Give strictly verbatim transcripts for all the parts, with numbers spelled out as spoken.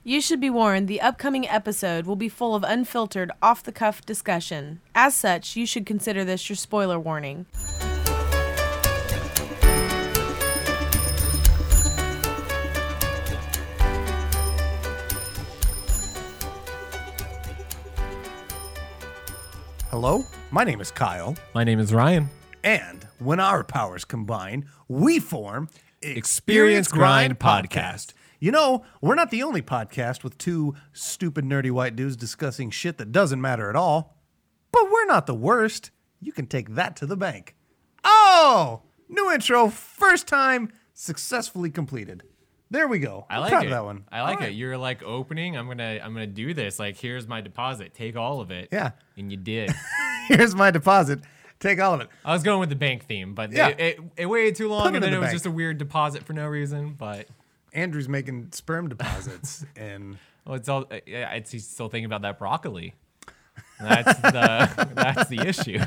You should be warned, the upcoming episode will be full of unfiltered, off-the-cuff discussion. As such, you should consider this your spoiler warning. Hello, my name is Kyle. My name is Ryan. And when our powers combine, we form Experience, Experience Grind Grind Podcast. Podcast. You know, we're not the only podcast with two stupid, nerdy white dudes discussing shit that doesn't matter at all. But we're not the worst. You can take that to the bank. Oh, new intro, first time, successfully completed. There we go. I like Proud it. of that one. I like All right. it. You're like opening. I'm gonna. I'm gonna do this. Like, here's my deposit. Take all of it. Yeah. And you did. Here's my deposit. Take all of it. I was going with the bank theme, but Yeah. it, it, it waited too long, Put it and in then the it was bank. just a weird deposit for no reason. But Andrew's making sperm deposits and well, it's all. Yeah, it's he's still thinking about that broccoli. That's the. That's the issue.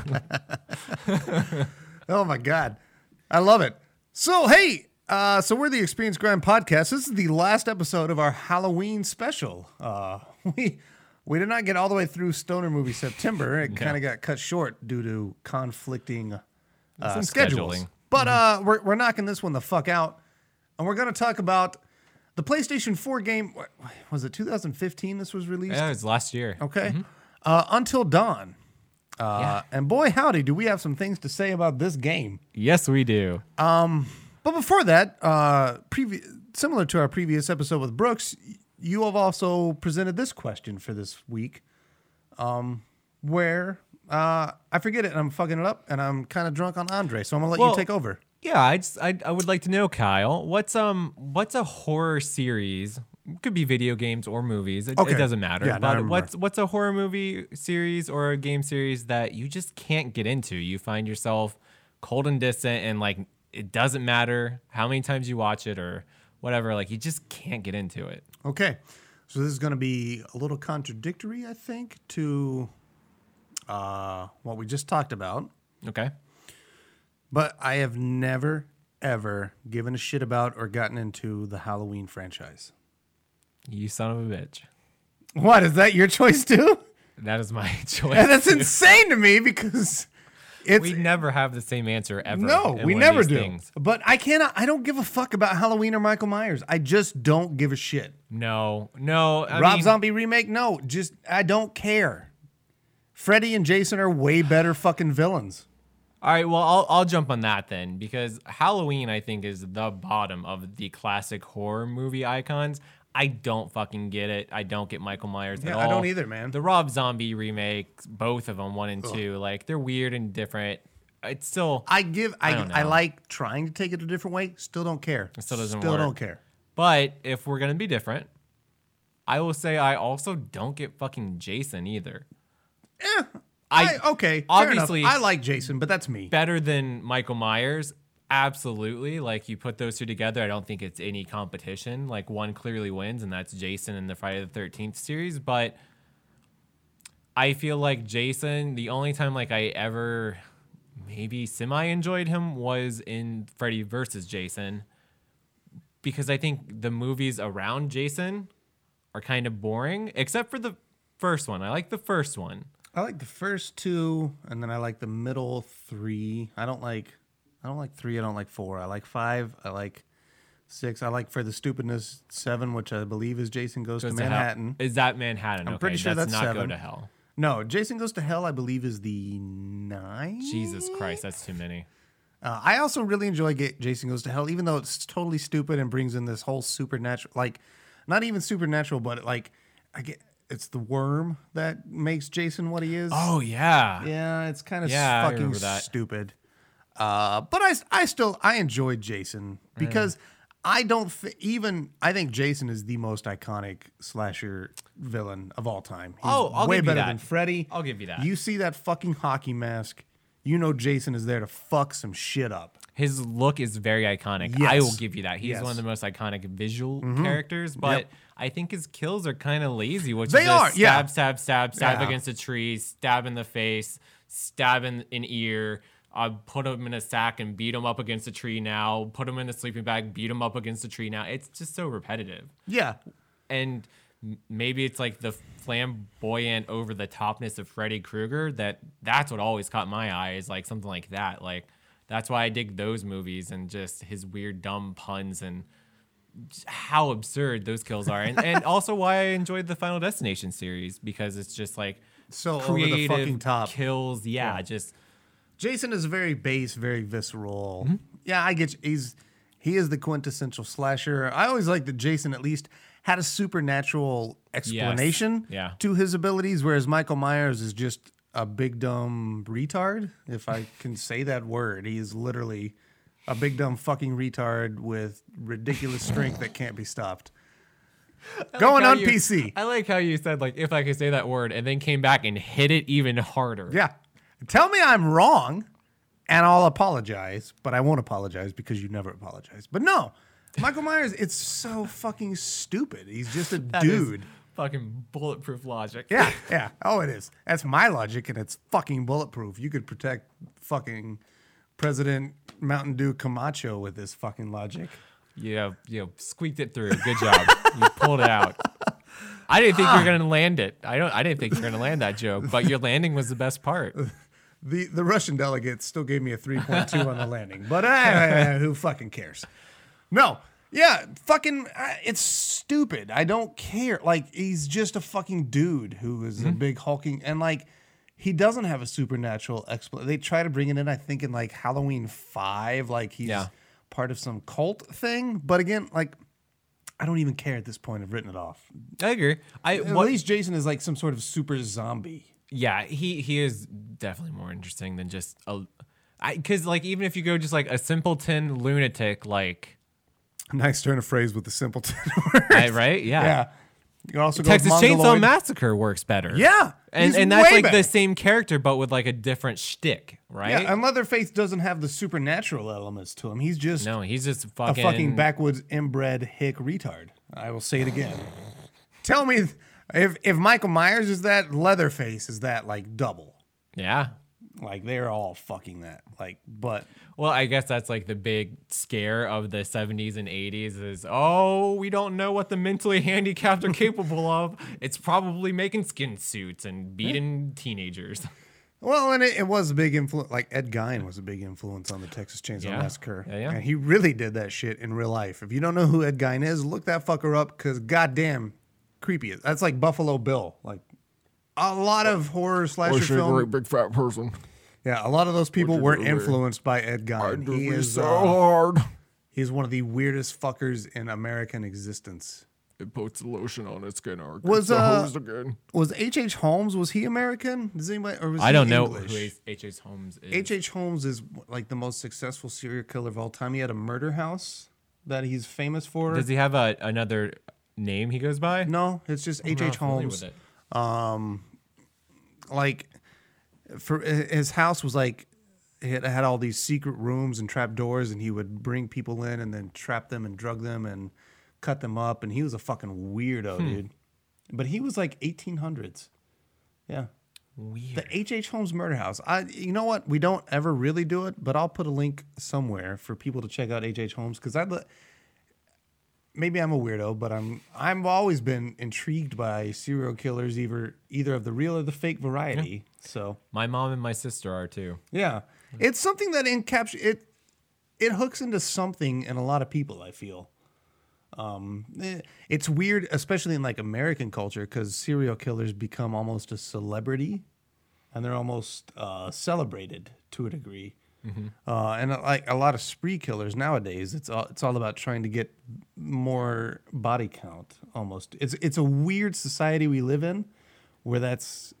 oh my God. I love it. So, hey, uh, so we're the Experience Grind Podcast. This is the last episode of our Halloween special. Uh, we we did not get all the way through Stoner Movie September. It kind of got cut short due to conflicting uh, Some schedules. scheduling. But uh, we're, we're knocking this one the fuck out. And we're going to talk about the PlayStation four game. What, was it two thousand fifteen this was released? Yeah, it was last year. Okay. Uh, Until Dawn. Uh, Yeah. And boy, howdy, do we have some things to say about this game. Yes, we do. But before that, uh, previ- similar to our previous episode with Brooks, y- you have also presented this question for this week, um, where uh, I forget it and I'm fucking it up, and I'm kind of drunk on Andre, so I'm gonna let Well, you take over. Yeah, I just I, I would like to know, Kyle, what's um what's a horror series? It could be video games or movies. It, Okay. it doesn't matter. Yeah, no, I but remember. what's what's a horror movie series or a game series that you just can't get into? You find yourself cold and distant, and like it doesn't matter how many times you watch it or whatever. Like you just can't get into it. Okay, so this is gonna be a little contradictory, I think, to uh, what we just talked about. Okay. But I have never, ever given a shit about or gotten into the Halloween franchise. You son of a bitch. What, is that your choice too? That is my choice. And that's too. insane to me because it's We never have the same answer ever. no, in we one of never these do. things. But I cannot. I don't give a fuck about Halloween or Michael Myers. I just don't give a shit. No, no. I Rob mean, Zombie remake? No, just I don't care. Freddy and Jason are way better fucking villains. All right, well, I'll I'll jump on that then because Halloween I think is the bottom of the classic horror movie icons. I don't fucking get it. I don't get Michael Myers Yeah, at all. I don't either, man. The Rob Zombie remakes, both of them, one and two, like they're weird and different. It's still, I give. I I don't I, know. like trying to take it a different way. Still don't care. It still doesn't Still work. don't care. but if we're gonna be different, I will say I also don't get fucking Jason either. Eh, I, I, okay. fair obviously- enough. I like Jason, but that's me. better than Michael Myers. Absolutely. Like you put those two together, I don't think it's any competition. Like one clearly wins, and that's Jason in the Friday the thirteenth series. But I feel like Jason, the only time like I ever maybe semi enjoyed him was in Freddy versus Jason. Because I think the movies around Jason are kind of boring, except for the first one. I like the first one. I like the first two, and then I like the middle three. I don't like, I don't like three. I don't like four. I like five. I like six. I like For the Stupidness seven, which I believe is Jason Goes, Goes to to Hell. Manhattan. Is that Manhattan? I'm okay, pretty sure that's not seven. Go to Hell. No, Jason Goes to Hell. I believe is the nine. Jesus Christ, that's too many. Uh, I also really enjoy Ga- Jason Goes to Hell, even though it's totally stupid and brings in this whole supernatural, like, not even supernatural, but like, I get it's the worm that makes Jason what he is. Oh yeah. Yeah, it's kind of Yeah, I fucking remember that. stupid. Uh, but I, I still I enjoyed Jason because I don't th- even I think Jason is the most iconic slasher villain of all time. He's Oh, I'll way give you better that. than Freddy. I'll give you that. You see that fucking hockey mask, you know Jason is there to fuck some shit up. His look is very iconic. Yes. I will give you that. He's Yes. Mm-hmm. one of the most iconic visual characters, but Yep. I think his kills are kind of lazy, which They is just are, yeah. stab, stab, stab, stab Yeah. against a tree, stab in the face, stab in an ear, uh, put him in a sack and beat him up against a tree now, put him in a sleeping bag, beat him up against a tree now. It's just so repetitive. Yeah. And m- maybe it's like the flamboyant over the topness of Freddy Krueger that that's what always caught my eye is like something like that. Like that's why I dig those movies and just his weird dumb puns and just how absurd those kills are. And, and also why I enjoyed the Final Destination series because it's just like So over the creative fucking top. kills. Yeah, Yeah. just Jason is very base, very visceral. Mm-hmm. Yeah, I get you. He's he is the quintessential slasher. I always like that Jason at least had a supernatural explanation Yeah. to his abilities, whereas Michael Myers is just a big dumb retard, if I can say that word. He is literally a big dumb fucking retard with ridiculous strength that can't be stopped. Going how on you- P C. I like how you said like if I could say that word and then came back and hit it even harder. Yeah. Tell me I'm wrong and I'll apologize, but I won't apologize because you never apologize. But no, Michael Myers, it's so fucking stupid. He's just a That is dude. fucking bulletproof logic. Yeah, yeah. Oh, it is. That's my logic and it's fucking bulletproof. You could protect fucking President Mountain Dew Camacho with this fucking logic. You you squeaked it through. Good job. You pulled it out. I didn't think you were gonna land it. I don't. I didn't think you were gonna land that joke, but your landing was the best part. The the Russian delegates still gave me a three point two on the landing, but uh, who fucking cares? No, yeah, fucking, uh, it's stupid. I don't care. Like, he's just a fucking dude who is Mm-hmm. a big hulking, and like, he doesn't have a supernatural explanation. They try to bring it in, I think, in like Halloween five, like he's Yeah. part of some cult thing. But again, like, I don't even care at this point. I've written it off. I agree. I At what, least Jason is like some sort of super zombie. yeah. He he is definitely more interesting than just a. I because like even if you go just like a simpleton lunatic like. Nice turn of phrase with the simpleton. I, right? Yeah. Yeah. You can also go Texas Chainsaw Mongoloid. Massacre works better. Yeah. And he's and that's way like better. the same character but with like a different shtick, right? Yeah, and Leatherface doesn't have the supernatural elements to him. He's just no, he's just a fucking fucking backwoods inbred hick retard. I will say it again. Tell me if if Michael Myers is that, Leatherface is that like double. Yeah. Like they're all fucking that. Like, but Well, I guess that's like the big scare of the seventies and eighties is, oh, we don't know what the mentally handicapped are capable of. It's probably making skin suits and beating teenagers. well, and it, it was a big influence. Like Ed Gein was a big influence on the Texas Chainsaw Yeah. Massacre, Yeah, yeah. and he really did that shit in real life. If you don't know who Ed Gein is, look that fucker up because goddamn creepy. That's like Buffalo Bill. Like a lot of horror slasher film. big fat person. Yeah, a lot of those people What'd were you do there? influenced by Ed I Gein. do He me is so uh, hard. he's one of the weirdest fuckers in American existence. It puts the lotion on its skin arc. Was, It's the uh, hose again. Was H H. Holmes, was he American? Does anybody, or was I he don't know English? who H H. Holmes is. H H. Holmes is like the most successful serial killer of all time. He had a murder house that he's famous for. Does he have a, another name he goes by? No, it's just I'm H not H. familiar Holmes. with it. Like, for his house was like, it had all these secret rooms and trap doors, and he would bring people in and then trap them and drug them and cut them up. And he was a fucking weirdo, Hmm. dude. But he was like eighteen hundreds. Yeah. Weird. The H H. Holmes murder house. I, you know what? We don't ever really do it, but I'll put a link somewhere for people to check out H H. Holmes because I'd. le- Maybe I'm a weirdo, but I'm. I've always been intrigued by serial killers, either either of the real or the fake variety. So My mom and my sister are too. yeah, it's something that encapsulates it. It hooks into something in a lot of people. I feel. Um, eh, it's weird, especially in like American culture, because serial killers become almost a celebrity, and they're almost uh, celebrated to a degree. Uh, and uh, like a lot of spree killers nowadays, it's all it's all about trying to get more body count. Almost, it's it's a weird society we live in, where that's.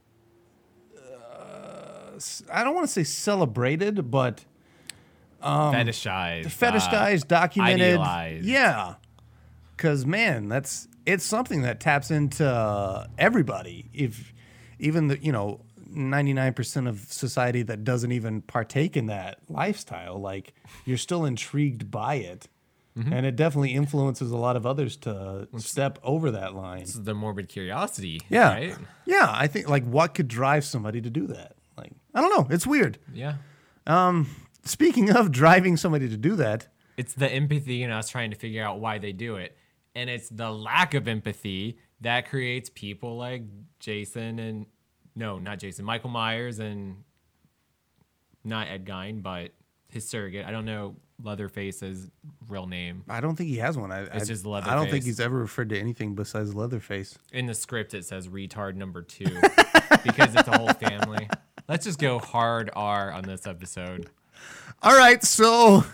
Uh, s- I don't want to say celebrated, but fetishized. fetishized, uh, documented. idealized. Yeah. Cause man, that's it's something that taps into everybody. If even the you know ninety-nine percent of society that doesn't even partake in that lifestyle, like you're still intrigued by it. Mm-hmm. And it definitely influences a lot of others to step over that line. It's the morbid curiosity. Yeah. Right? Yeah. I think like what could drive somebody to do that? Like, I don't know. It's weird. Yeah. Speaking of driving somebody to do that, It's the empathy in us trying to figure out why they do it. And it's the lack of empathy that creates people like Jason and no, not Jason, Michael Myers and not Ed Gein, but his surrogate. I don't know Leatherface's real name. I don't think he has one. I, It's I, just I don't Leatherface. think he's ever referred to anything besides Leatherface. In the script, it says retard number two because it's a whole family. Let's just go hard R on this episode. All right, so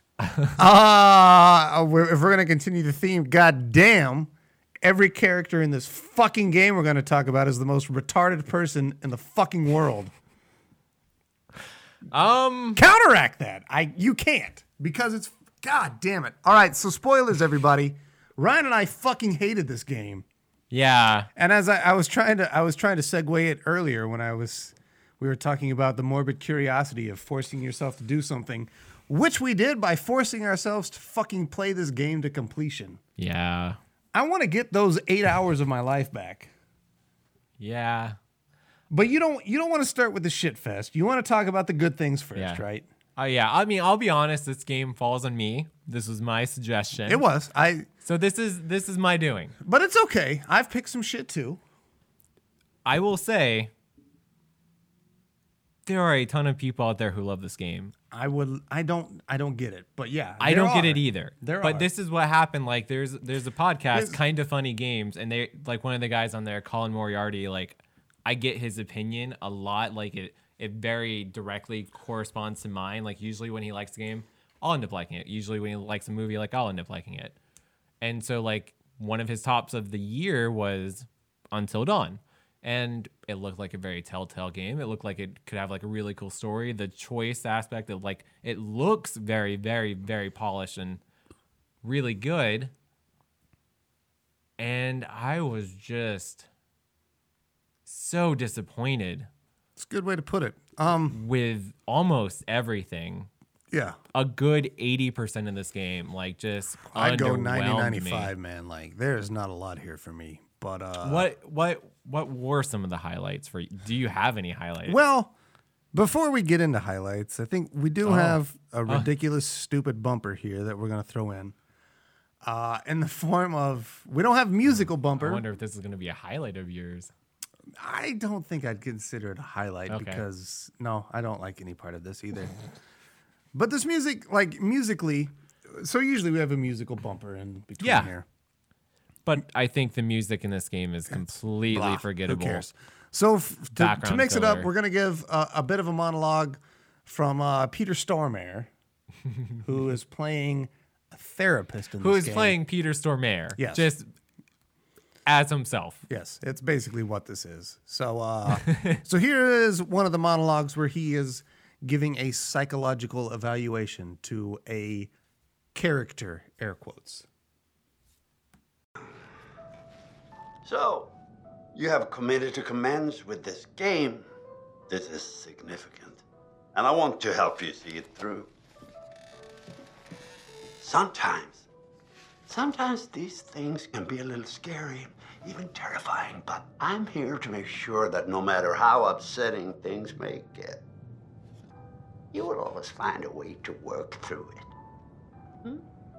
uh, we're, if we're going to continue the theme, goddamn, every character in this fucking game we're going to talk about is the most retarded person in the fucking world. Um, Counteract that. I You can't because it's, god damn it. All right, so spoilers, everybody. Ryan and I fucking hated this game. yeah, And as I, I was trying to, I was trying to segue it earlier when I was, we were talking about the morbid curiosity of forcing yourself to do something, which we did by forcing ourselves to fucking play this game to completion. yeah, I want to get those eight hours of my life back, yeah. but you don't, you don't want to start with the shit fest. You want to talk about the good things first, Yeah. right? Oh yeah. I mean, I'll be honest. This game falls on me. This was my suggestion. It was I, So this is this is my doing. but it's okay. I've picked some shit too. I will say there are a ton of people out there who love this game. I would, I don't, I don't get it, but yeah, I there don't get are. it either. There but are. this is what happened. Like there's there's a podcast, This- Kind of Funny Games, and they like one of the guys on there, Colin Moriarty. Like I get his opinion a lot. Like it it very directly corresponds to mine. Like usually when he likes a game, I'll end up liking it. Usually when he likes a movie, like I'll end up liking it. And so like one of his tops of the year was Until Dawn. And it looked like a very telltale game. It looked like it could have like a really cool story. The choice aspect of like it looks very, very, very polished and really good. And I was just so disappointed It's a good way to put it. Um, with almost everything. yeah. A good eighty percent of this game, like just I'd go underwhelmed ninety, me. ninety-five, man. Like, there's not a lot here for me. But, uh, What what what were some of the highlights for you? Do you have any highlights? well, before we get into highlights, I think we do Oh. have a ridiculous, stupid bumper here that we're going to throw in. Uh, in the form of, we don't have musical I bumper. wonder if this is going to be a highlight of yours. I don't think I'd consider it a highlight Okay. because, no, I don't like any part of this either. But this music, like, musically, so usually we have a musical bumper in between Yeah. here. But I think the music in this game is completely Blah. forgettable. Who cares? So f- to, to Background mix it up, filler. we're gonna give a, a bit of a monologue from uh, Peter Stormare, who is playing a therapist in Who this is game. playing Peter Stormare? Yes. Just as himself. Yes, it's basically what this is. So, uh, so here is one of the monologues where he is giving a psychological evaluation to a character, air quotes. So, you have committed to commence with this game. This is significant. And I want to help you see it through. Sometimes, sometimes these things can be a little scary, even terrifying, but I'm here to make sure that no matter how upsetting things may get, you will always find a way to work through it.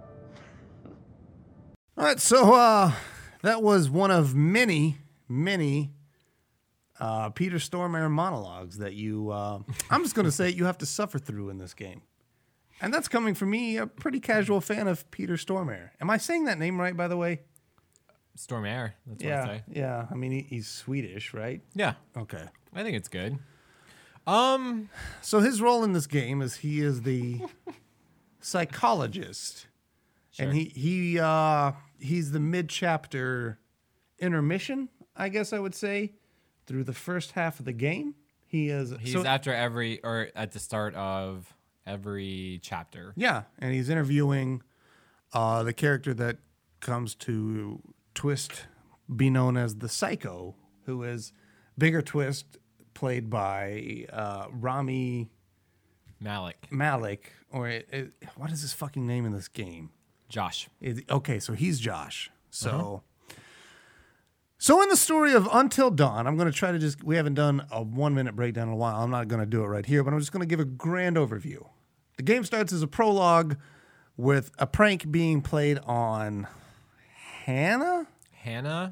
All right, so uh, that was one of many, many uh, Peter Stormare monologues that you, uh, I'm just going to say, you have to suffer through in this game. And that's coming from me, a pretty casual fan of Peter Stormare. Am I saying that name right, by the way? Stormare. That's what I Yeah, say. yeah. I mean, he, he's Swedish, right? Yeah. Okay. I think it's good. Um, So his role in this game is he is the psychologist, and he he uh, he's the mid chapter intermission, I guess I would say, through the first half of the game. He is he's so, after every or at the start of every chapter. yeah, and he's interviewing uh, the character that comes to twist, be known as the Psycho, who is Bigger Twist, played by uh, Rami Malik. Malik, or it, it, what is his fucking name in this game? Josh. It, okay, so he's Josh. So, so in the story of Until Dawn, I'm going to try to just, we haven't done a one minute breakdown in a while. I'm not going to do it right here, but I'm just going to give a grand overview. The game starts as a prologue with a prank being played on Hannah. Hannah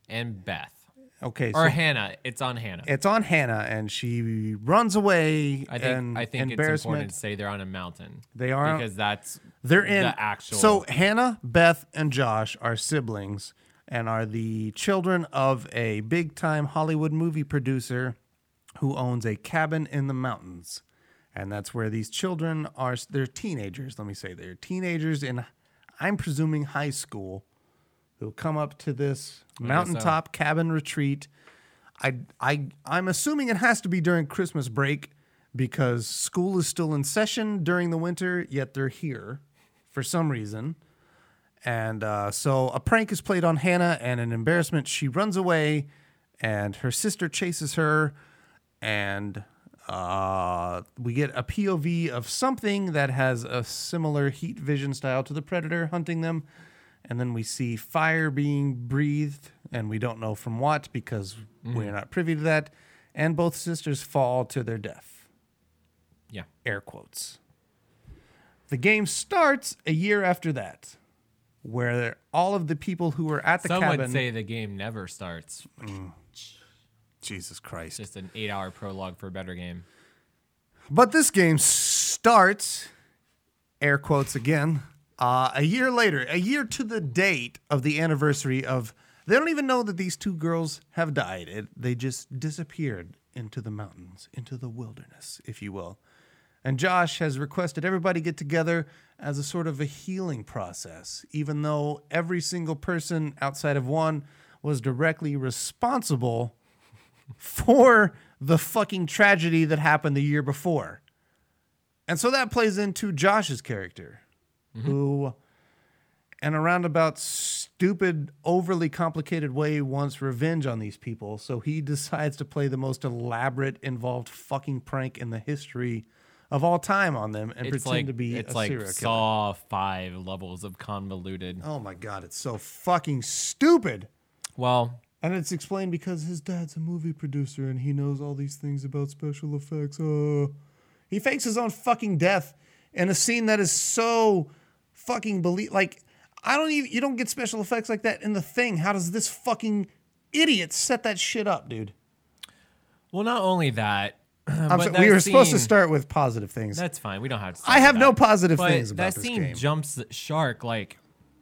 and Beth. Okay, Or so Hannah. It's on Hannah. it's on Hannah, and she runs away. I think and I think it's embarrassment. important to say they're on a mountain. They are because that's they're in the actual. So Hannah, Beth, and Josh are siblings and are the children of a big-time Hollywood movie producer who owns a cabin in the mountains, and that's where these children are. They're teenagers. Let me say they're teenagers in, I'm presuming, high school, who come up to this mountaintop so. cabin retreat. I, I, I'm assuming it has to be during Christmas break because school is still in session during the winter, yet they're here for some reason. And uh, so a prank is played on Hannah, and an embarrassment, she runs away, and her sister chases her, and uh, we get a P O V of something that has a similar heat vision style to the Predator hunting them. And then we see fire being breathed, and we don't know from what because mm. we're not privy to that. And both sisters fall to their death. Yeah. Air quotes. The game starts a year after that, where all of the people who were at the Some cabin... would say the game never starts. Mm. Jesus Christ. Just an eight-hour prologue for a better game. But this game starts, air quotes again... Uh, a year later, a year to the date of the anniversary of, they don't even know that these two girls have died. It, they just disappeared into the mountains, into the wilderness, if you will. And Josh has requested everybody get together as a sort of a healing process, even though every single person outside of one was directly responsible for the fucking tragedy that happened the year before. And so that plays into Josh's character. Mm-hmm. Who, in a roundabout, stupid, overly complicated way, wants revenge on these people. So he decides to play the most elaborate, involved fucking prank in the history of all time on them and it's pretend like, to be it's a like serial killer. Saw five levels of convoluted. Oh my God, it's so fucking stupid. Well, and it's explained because his dad's a movie producer and he knows all these things about special effects. Uh, he fakes his own fucking death in a scene that is so fucking believe. Like, I don't even, you don't get special effects like that in The Thing. How does this fucking idiot set that shit up, dude? Well, not only that, I'm but so, that we were scene, supposed to start with positive things. That's fine. We don't have to. I have that. no positive but things about that this scene game. jumps the shark like,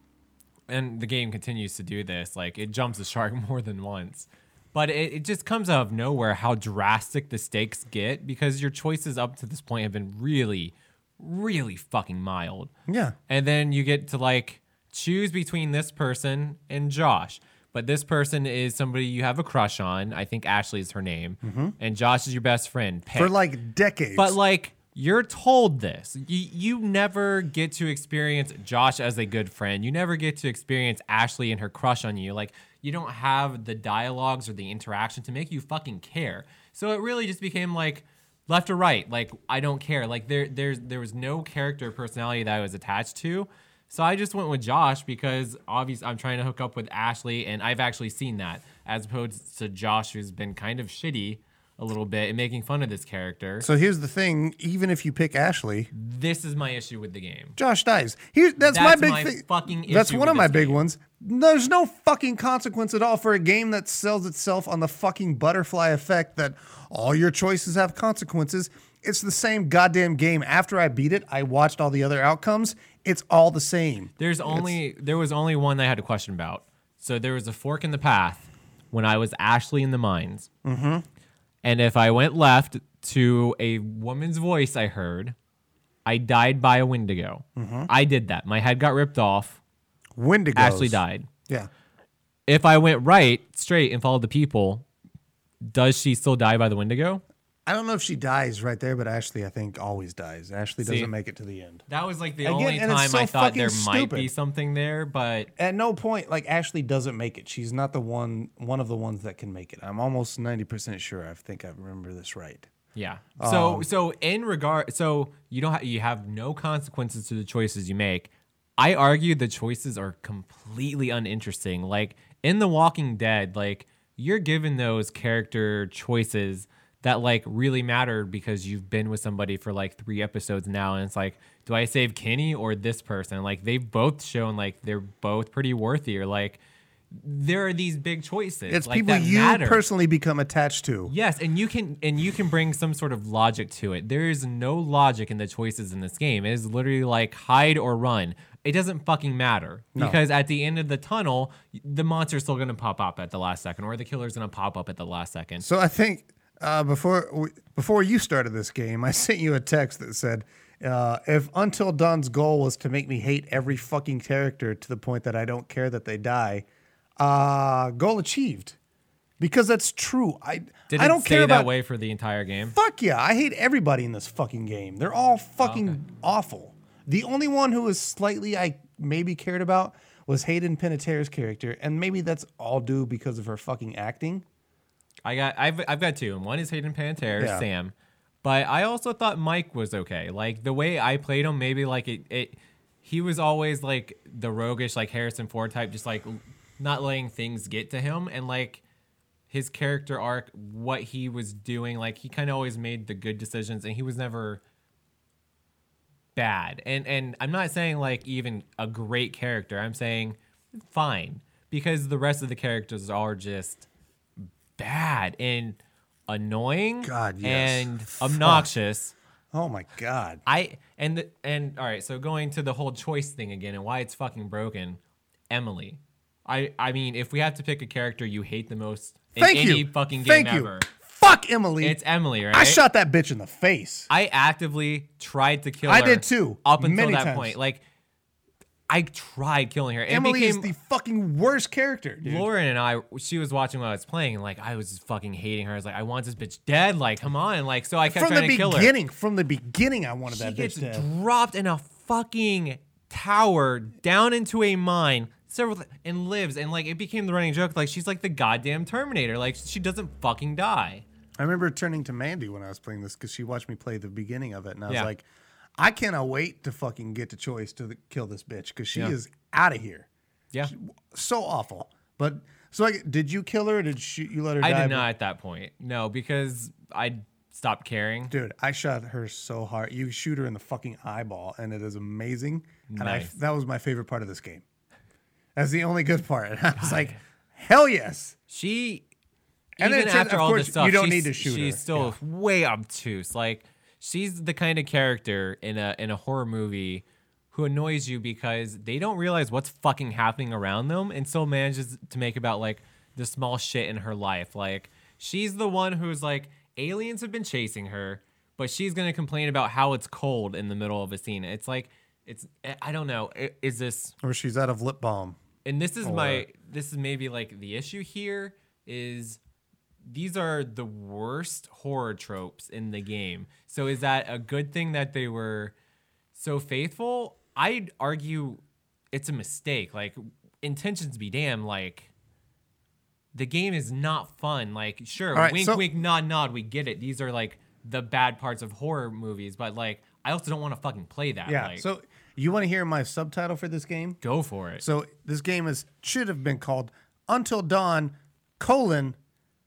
and the game continues to do this. Like, it jumps the shark more than once, but it, it just comes out of nowhere how drastic the stakes get because your choices up to this point have been really, really fucking mild. Yeah, and then you get to like choose between this person and Josh. But this person is somebody you have a crush on. I think Ashley is her name. Mm-hmm. And Josh is your best friend. Pick. For like decades. But like, you're told this. You, you never get to experience Josh as a good friend. You never get to experience Ashley and her crush on you. Like, you don't have the dialogues or the interaction to make you fucking care. So it really just became like left or right. Like, I don't care. Like, there, there's, there was no character or personality that I was attached to. So I just went with Josh because obviously I'm trying to hook up with Ashley, and I've actually seen that as opposed to Josh, who's been kind of shitty a little bit and making fun of this character. So here's the thing: even if you pick Ashley, this is my issue with the game. Josh dies. Here, that's, that's my big my thing. Fucking issue that's one with of my this big game. ones. There's no fucking consequence at all for a game that sells itself on the fucking butterfly effect that all your choices have consequences. It's the same goddamn game. After I beat it, I watched all the other outcomes. It's all the same. There's only it's, there was only one I had a question about. So there was a fork in the path when I was Ashley in the mines. Mm-hmm. And if I went left to a woman's voice I heard, I died by a Wendigo. Mm-hmm. I did that. My head got ripped off. Wendigos. Ashley died. Yeah. If I went right, straight, and followed the people, does she still die by the Wendigo? I don't know if she dies right there, but Ashley, I think, always dies. Ashley See, doesn't make it to the end. That was like the Again, only and it's time so I thought there fucking might stupid. be something there, but At no point, like, Ashley doesn't make it. She's not the one, one of the ones that can make it. I'm almost ninety percent sure. I think I remember this right. yeah. So Um, so in regard, so you don't ha- you have no consequences to the choices you make. I argue the choices are completely uninteresting. Like in The Walking Dead, like you're given those character choices that like really mattered because you've been with somebody for like three episodes now. And it's like, do I save Kenny or this person? Like they've both shown like they're both pretty worthy, or like there are these big choices. It's like, people that you matter. personally become attached to. Yes, and you can and you can bring some sort of logic to it. There is no logic in the choices in this game. It is literally like hide or run. It doesn't fucking matter No. because at the end of the tunnel, the monster's still gonna pop up at the last second, or the killer's gonna pop up at the last second. So I think uh, before we, before you started this game, I sent you a text that said, uh, "If Until Dawn's goal was to make me hate every fucking character to the point that I don't care that they die, uh, goal achieved." Because that's true. I Did I it don't stay care that about way for the entire game? Fuck yeah, I hate everybody in this fucking game. They're all fucking okay. awful. The only one who was slightly I maybe cared about was Hayden Panettiere's character, and maybe that's all due because of her fucking acting. I got I've I've got two, and one is Hayden Panettiere, Yeah. Sam. But I also thought Mike was okay. Like the way I played him, maybe like it, it he was always like the roguish, like Harrison Ford type, just like not letting things get to him, and like his character arc, what he was doing, like he kind of always made the good decisions, and he was never bad. And and I'm not saying like even a great character. I'm saying fine, because the rest of the characters are just bad and annoying God, yes. and Fuck. obnoxious. Oh my god. I and the, and all right, so going to the whole choice thing again and why it's fucking broken. Emily. I I mean, if we have to pick a character you hate the most in Thank any you. fucking game Thank you. ever, Fuck Emily. it's Emily, right? I shot that bitch in the face. I actively tried to kill I her. did too, Up until many that times. point. Like, I tried killing her. It Emily became, is the fucking worst character, dude. Lauren and I, she was watching while I was playing, and like, I was just fucking hating her. I was like, I want this bitch dead. Like, come on. Like, so I kept From trying the to kill her. beginning, from the beginning, I wanted She that gets bitch dead. dropped in a fucking tower down into a mine several th- and lives. And like, it became the running joke. Like, she's like the goddamn Terminator. Like, she doesn't fucking die. I remember turning to Mandy when I was playing this because she watched me play the beginning of it, and I was Yeah. like, I cannot wait to fucking get to choice to the, kill this bitch because she Yeah. is out of here. Yeah. So awful. But so, like, did you kill her? Or did she, you let her I die? did not at that point. No, because I stopped caring. Dude, I shot her so hard. You shoot her in the fucking eyeball, and it is amazing. And I, Nice. that was my favorite part of this game. That's the only good part. And I was like, hell yes. She, And then even it turns- after of all course, this stuff, you don't she's, need to shoot she's her. still way obtuse. Like, she's the kind of character in a in a horror movie who annoys you because they don't realize what's fucking happening around them and still manages to make about like the small shit in her life. Like, she's the one who's like, aliens have been chasing her, but she's gonna complain about how it's cold in the middle of a scene. It's like, it's I don't know. I- Is this Or she's out of lip balm. and this is my this is maybe like the issue here is these are the worst horror tropes in the game. So is that a good thing that they were so faithful? I'd argue it's a mistake. Like, intentions be damned. Like, the game is not fun. Like, sure, All right, wink, so- wink, nod, nod. We get it. These are like the bad parts of horror movies, but like, I also don't want to fucking play that. Yeah. Like, So you want to hear my subtitle for this game? go for it. So this game is should have been called Until Dawn, colon,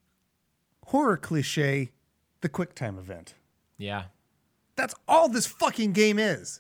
horror cliche, the QuickTime event. Yeah. That's all this fucking game is.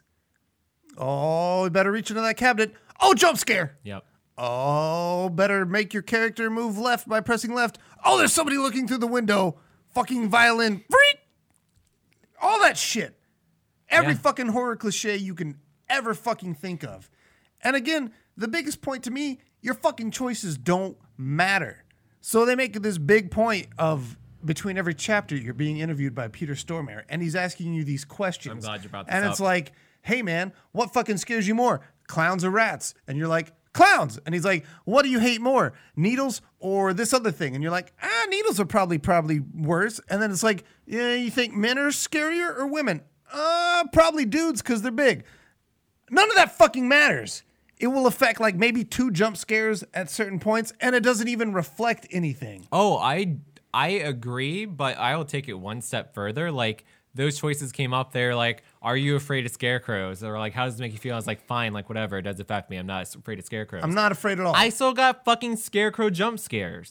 Oh, better reach into that cabinet. Oh, jump scare. Yep. Oh, better make your character move left by pressing left. Oh, there's somebody looking through the window. Fucking violin. Freak. All that shit. Every Yeah. fucking horror cliche you can ever fucking think of. And again, the biggest point to me, your fucking choices don't matter. So they make this big point of between every chapter, you're being interviewed by Peter Stormare, and he's asking you these questions. I'm glad you brought this And it's up. like, hey man, what fucking scares you more, clowns or rats? And you're like, clowns. And he's like, what do you hate more, needles or this other thing? And you're like, ah, needles are probably probably worse. And then it's like, yeah, you think men are scarier or women? Uh, probably dudes because they're big. None of that fucking matters. It will affect like maybe two jump scares at certain points, and it doesn't even reflect anything. Oh, I I agree, but I will take it one step further. Like, those choices came up there, like, are you afraid of scarecrows? Or like, how does it make you feel? I was like, fine, like whatever, it does affect me. I'm not afraid of scarecrows. I'm not afraid at all. I still got fucking scarecrow jump scares.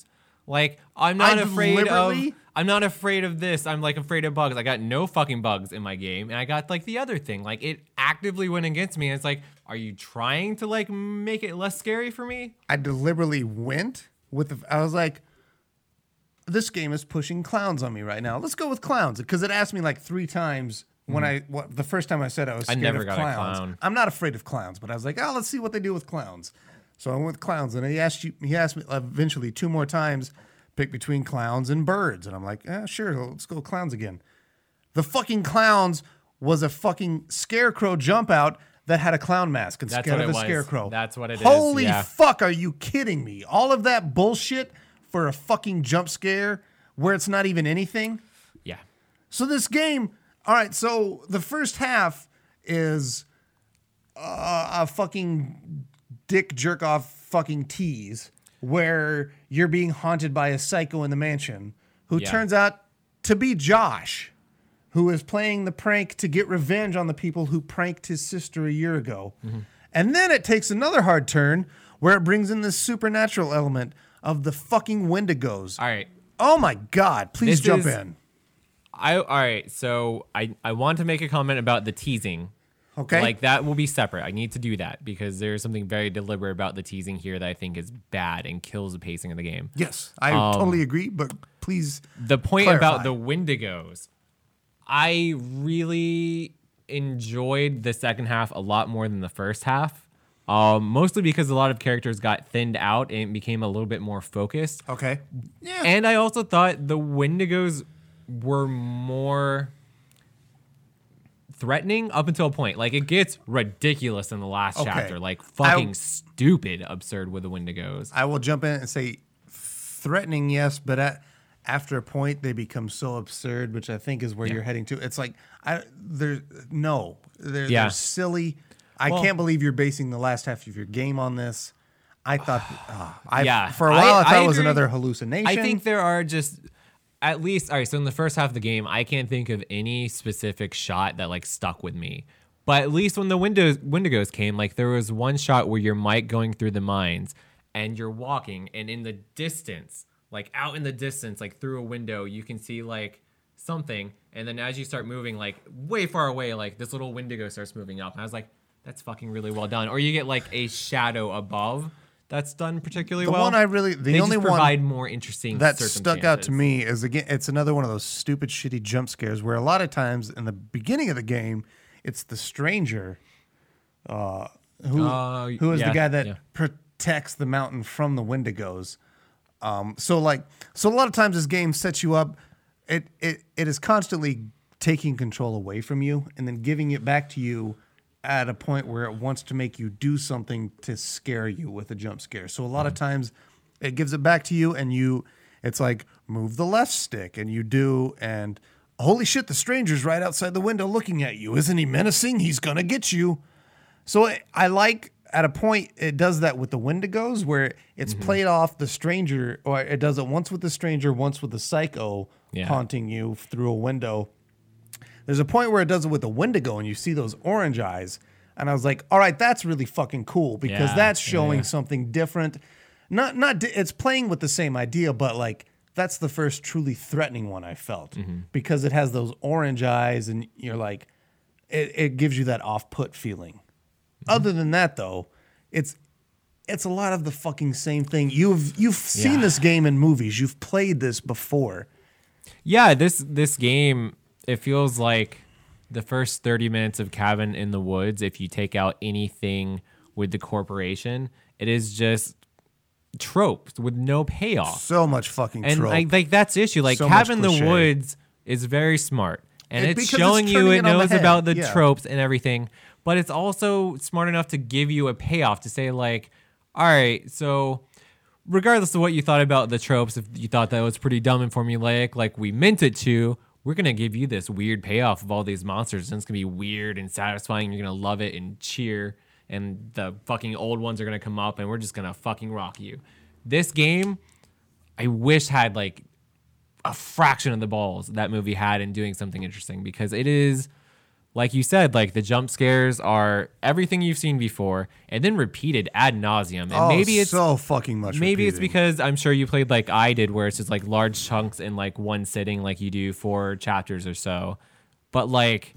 Like, I'm not I afraid of deliberately- I'm not afraid of this. I'm like afraid of bugs. I got no fucking bugs in my game. And I got like the other thing. Like it actively went against me. And it's like, are you trying to like make it less scary for me? I deliberately went with the, I was like, this game is pushing clowns on me right now. Let's go with clowns. Because it asked me like three times when I, what, the first time I said I was I scared never of got a clowns. clown. I'm not afraid of clowns, but I was like, oh, let's see what they do with clowns. So I went with clowns. And he asked you, he asked me eventually two more times, pick between clowns and birds. And I'm like, yeah, sure, let's go clowns again. The fucking clowns was a fucking scarecrow jump out that had a clown mask and That's scared what of it the was. scarecrow. That's what it is, Holy yeah. fuck, are you kidding me? All of that bullshit for a fucking jump scare where it's not even anything? Yeah. So this game, all right, so the first half is uh, a fucking dick jerk off fucking tease where you're being haunted by a psycho in the mansion who Yeah. turns out to be Josh, who is playing the prank to get revenge on the people who pranked his sister a year ago. Mm-hmm. And then it takes another hard turn where it brings in this supernatural element of the fucking Wendigos. All right. Oh my God, please This jump is- in. I all right. So I I want to make a comment about the teasing. Okay. Like that will be separate. I need to do that because there's something very deliberate about the teasing here that I think is bad and kills the pacing of the game. Yes, I Um, totally agree, but please. The point clarify. about the Wendigos, I really enjoyed the second half a lot more than the first half. Um, mostly because a lot of characters got thinned out and became a little bit more focused. Okay. Yeah. And I also thought the Wendigos were more threatening up until a point. Like it gets ridiculous in the last Okay. chapter. Like fucking I- stupid absurd with the Wendigos. I will jump in and say threatening, yes, but at, after a point they become so absurd, which I think is where Yeah. you're heading to. It's like I there's no, they're, Yeah. they're silly. I Well- can't believe you're basing the last half of your game on this. I thought, ah, I, Yeah, for a while I, I- thought I it was agree. another hallucination. I think there are just at least all right. So in the first half of the game, I can't think of any specific shot that like stuck with me. But at least when the windows Wendigos came, like there was one shot where you're Mike going through the mines and you're walking, and in the distance, like out in the distance, like through a window, you can see like something, and then as you start moving, like way far away, like this little Wendigo starts moving up, and I was like, that's fucking really well done. Or you get like a shadow above. That's done particularly the well. one I really, the They only just one provide more interesting that stuck out to circumstances. me is again it's another one of those stupid shitty jump scares where a lot of times in the beginning of the game it's the stranger uh, who Uh, who is yeah, the guy that yeah. protects the mountain from the Wendigos. Um, so like so a lot of times this game sets you up, it it it is constantly taking control away from you and then giving it back to you at a point where it wants to make you do something to scare you with a jump scare. So a lot of times it gives it back to you and you it's like move the left stick and you do and holy shit, the stranger's right outside the window looking at you. Isn't he menacing? He's gonna get you. So I, I like at a point it does that with the Wendigos where it's Mm-hmm. played off the stranger, or it does it once with the stranger, once with the psycho Yeah. haunting you through a window. There's a point where it does it with the Wendigo and you see those orange eyes. And I was like, all right, that's really fucking cool because Yeah, that's showing yeah. something different. Not, not, di- it's playing with the same idea, but like that's the first truly threatening one I felt Mm-hmm. because it has those orange eyes and you're like, it, it gives you that off put feeling. Mm-hmm. Other than that, though, it's it's a lot of the fucking same thing. You've you've seen Yeah. this game in movies. You've played this before. Yeah, this this game, it feels like the first thirty minutes of Cabin in the Woods, if you take out anything with the corporation, it is just tropes with no payoff. So much fucking And trope. I, like that's the issue. Like So much Cabin in the cliche. Woods is very smart. And It- it's because it's showing you turning it it on the knows head, about the yeah. tropes and everything, but it's also smart enough to give you a payoff to say like, all right, so regardless of what you thought about the tropes, if you thought that was pretty dumb and formulaic, like we meant it to, we're gonna give you this weird payoff of all these monsters, and it's gonna be weird and satisfying. You're gonna love it and cheer, and the fucking old ones are gonna come up, and we're just gonna fucking rock you. This game, I wish had like a fraction of the balls that movie had in doing something interesting because it is like you said, like the jump scares are everything you've seen before and then repeated ad nauseum. And oh, maybe it's so fucking much. Maybe it's repeating. because I'm sure you played like I did, where it's just like large chunks in like one sitting, like you do four chapters or so. But like,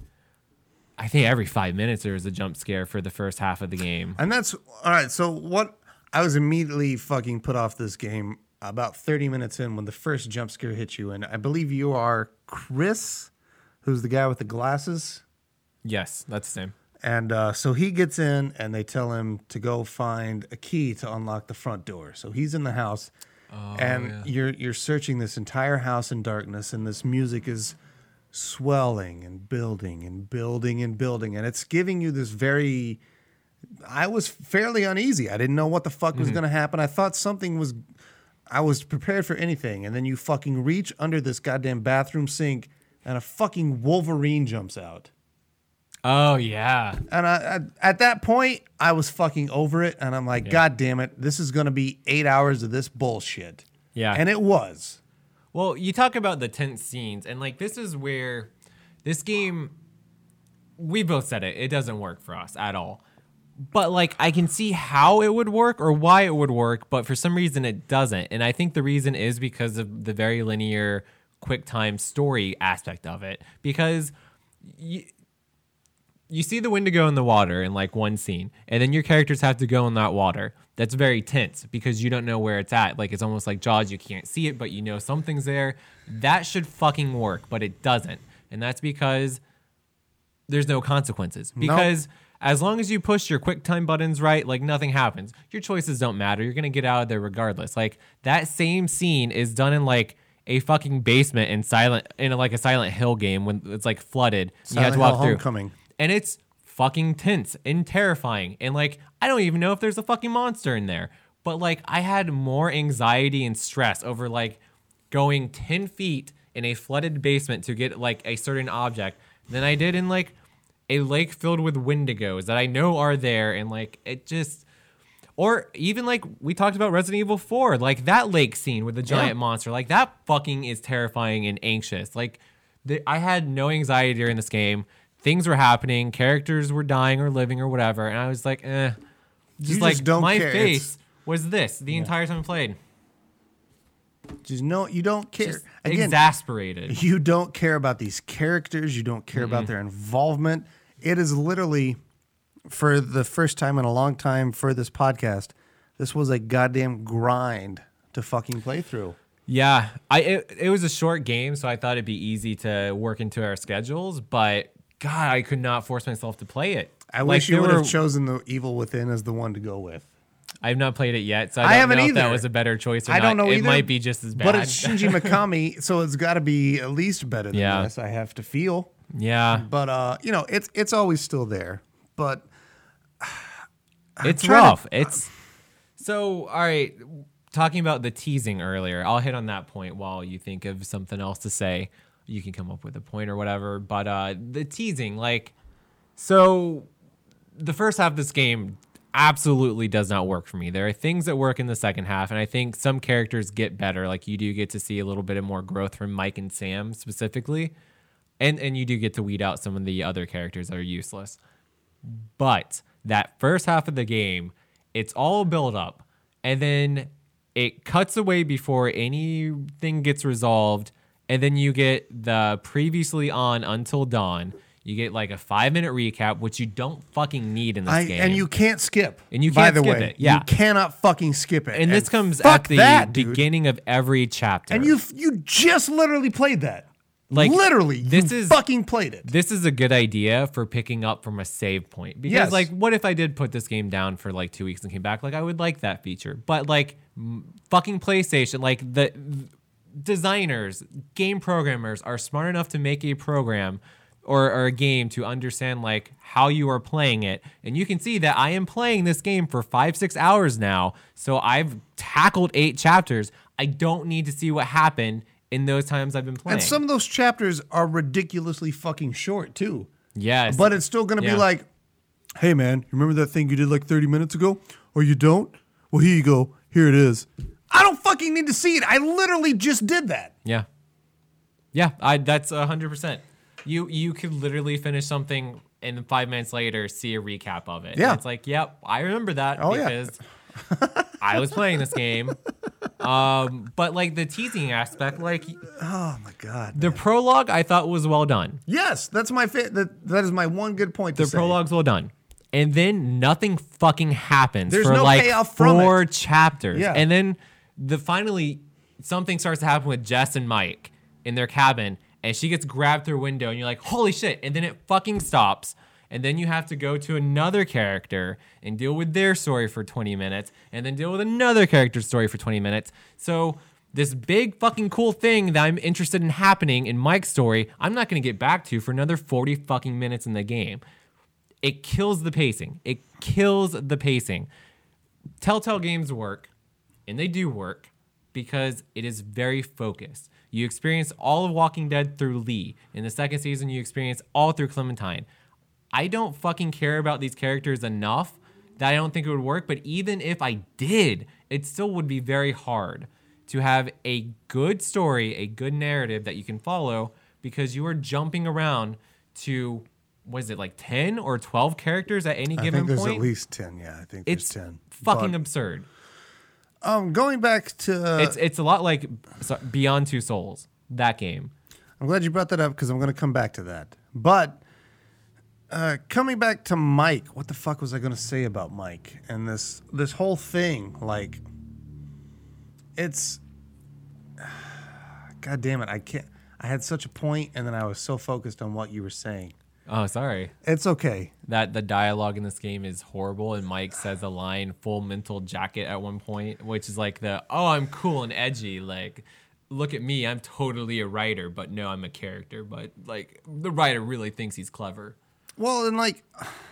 I think every five minutes there was a jump scare for the first half of the game. And that's all right. So what? I was immediately fucking put off this game about thirty minutes in when the first jump scare hit you. And I believe you are Chris, who's the guy with the glasses. Yes, that's the same. And uh, so he gets in and they tell him to go find a key to unlock the front door. So he's in the house Oh, and yeah. you're you're searching this entire house in darkness, and this music is swelling and building and building and building. And it's giving you this very... I was fairly uneasy. I didn't know what the fuck was Mm-hmm. going to happen. I thought something was... I was prepared for anything. And then you fucking reach under this goddamn bathroom sink and a fucking Wolverine jumps out. Oh yeah. And I, I, at that point, I was fucking over it. And I'm like, Yeah. God damn it. This is going to be eight hours of this bullshit. Yeah. And it was. Well, you talk about the tense scenes, and like this is where this game, we both said it, it doesn't work for us at all. But like I can see how it would work or why it would work, but for some reason it doesn't. And I think the reason is because of the very linear, quick time story aspect of it. Because you, you see the Wendigo in the water in like one scene, and then your characters have to go in that water. That's very tense because you don't know where it's at. Like it's almost like Jaws, you can't see it, but you know something's there. That should fucking work, but it doesn't. And that's because there's no consequences. Because as long as you push your quick time buttons right, like nothing happens. Your choices don't matter. You're going to get out of there regardless. Like that same scene is done in like a fucking basement in silent in like a Silent Hill game when it's like flooded. Silent you have to walk Hill through. Homecoming. And it's fucking tense and terrifying. And like, I don't even know if there's a fucking monster in there. But like, I had more anxiety and stress over like going ten feet in a flooded basement to get like a certain object than I did in like a lake filled with Wendigos that I know are there. And like, it just, or even like we talked about Resident Evil four, like that lake scene with the giant Yeah. monster, like that fucking is terrifying and anxious. Like the, I had no anxiety during this game. Things were happening, characters were dying or living or whatever, and I was like, eh. Just You like just don't my care. face was this the entire time I played. Just no, you don't care. Just Again, exasperated. you don't care about these characters. You don't care about their involvement. It is literally, for the first time in a long time for this podcast, this was a goddamn grind to fucking play through. Yeah, I it, it was a short game, so I thought it'd be easy to work into our schedules, but God, I could not force myself to play it. I Like, wish you there would were- have chosen the Evil Within as the one to go with. I've not played it yet, so I I don't haven't know if that either. was a better choice or I not. don't know It either, might be just as bad. But it's Shinji Mikami, so it's got to be at least better than Yeah. this, I have to feel. yeah, But, uh, you know, it's it's always still there. But it's trying to- rough. It's so all right. Talking about the teasing earlier, I'll hit on that point while you think of something else to say. You can come up with a point or whatever. But uh, the teasing, like, so the first half of this game absolutely does not work for me. There are things that work in the second half, and I think some characters get better. Like you do get to see a little bit of more growth from Mike and Sam specifically, and and you do get to weed out some of the other characters that are useless. But that first half of the game, it's all build up, and then it cuts away before anything gets resolved, and then you get the previously on Until Dawn. You get like a five minute recap, which you don't fucking need in this I, game. and you can't skip. And you by can't the skip way. it, yeah. You cannot fucking skip it. and this comes fuck at the that, dude. beginning of every chapter. And you you just literally played that. Like, literally, this you is- fucking played it. This is a good idea for picking up from a save point. Because, Yes. like, what if I did put this game down for like two weeks and came back? Like, I would like that feature. But, like, m- fucking PlayStation, like, the th- designers, game programmers are smart enough to make a program or, or a game to understand, like, how you are playing it. And you can see that I am playing this game for five, six hours now. So I've tackled eight chapters. I don't need to see what happened in those times I've been playing. And some of those chapters are ridiculously fucking short too. yes. But it's still gonna Yeah. be like, hey man, remember that thing you did like thirty minutes ago? Or you don't? Well, here you go. Here it is. I don't fucking need to see it. I literally just did that. Yeah. Yeah, I that's one hundred percent. You you could literally finish something and then five minutes later see a recap of it. Yeah. And it's like, yep, I remember that Oh, yeah. because I was playing this game. Um, but like the teasing aspect, like Oh my god. the prologue, I thought was well done. Yes, that's my fa- that that is my one good point to The say. prologue's well done. And then nothing fucking happens There's for no like payoff from four it. chapters. Yeah. And then the finally something starts to happen with Jess and Mike in their cabin, and she gets grabbed through a window, and you're like, holy shit. And then it fucking stops. And then you have to go to another character and deal with their story for twenty minutes, and then deal with another character's story for twenty minutes. So this big fucking cool thing that I'm interested in happening in Mike's story, I'm not going to get back to for another forty fucking minutes in the game. It kills the pacing. It kills the pacing. Telltale games work, and they do work, because it is very focused. You experience all of Walking Dead through Lee. In the second season, you experience all through Clementine. I don't fucking care about these characters enough that I don't think it would work, but even if I did, it still would be very hard to have a good story, a good narrative that you can follow, because you are jumping around to, what is it, like ten or twelve characters at any I given think there's point? at least ten. Yeah, I think It's there's ten. fucking But, absurd. um, going back to, uh, It's it's a lot like so- Beyond Two Souls, that game. I'm glad you brought that up because I'm going to come back to that. But uh, coming back to Mike, what the fuck was I going to say about Mike and this this whole thing? Like, it's, God damn it, I can't. I had such a point, and then I was so focused on what you were saying. Oh, sorry. It's okay. That the dialogue in this game is horrible, and Mike says a line, "full mental jacket" at one point, which is like the, oh, I'm cool and edgy, like, look at me, I'm totally a writer, but no, I'm a character, but like the writer really thinks he's clever. Well, and like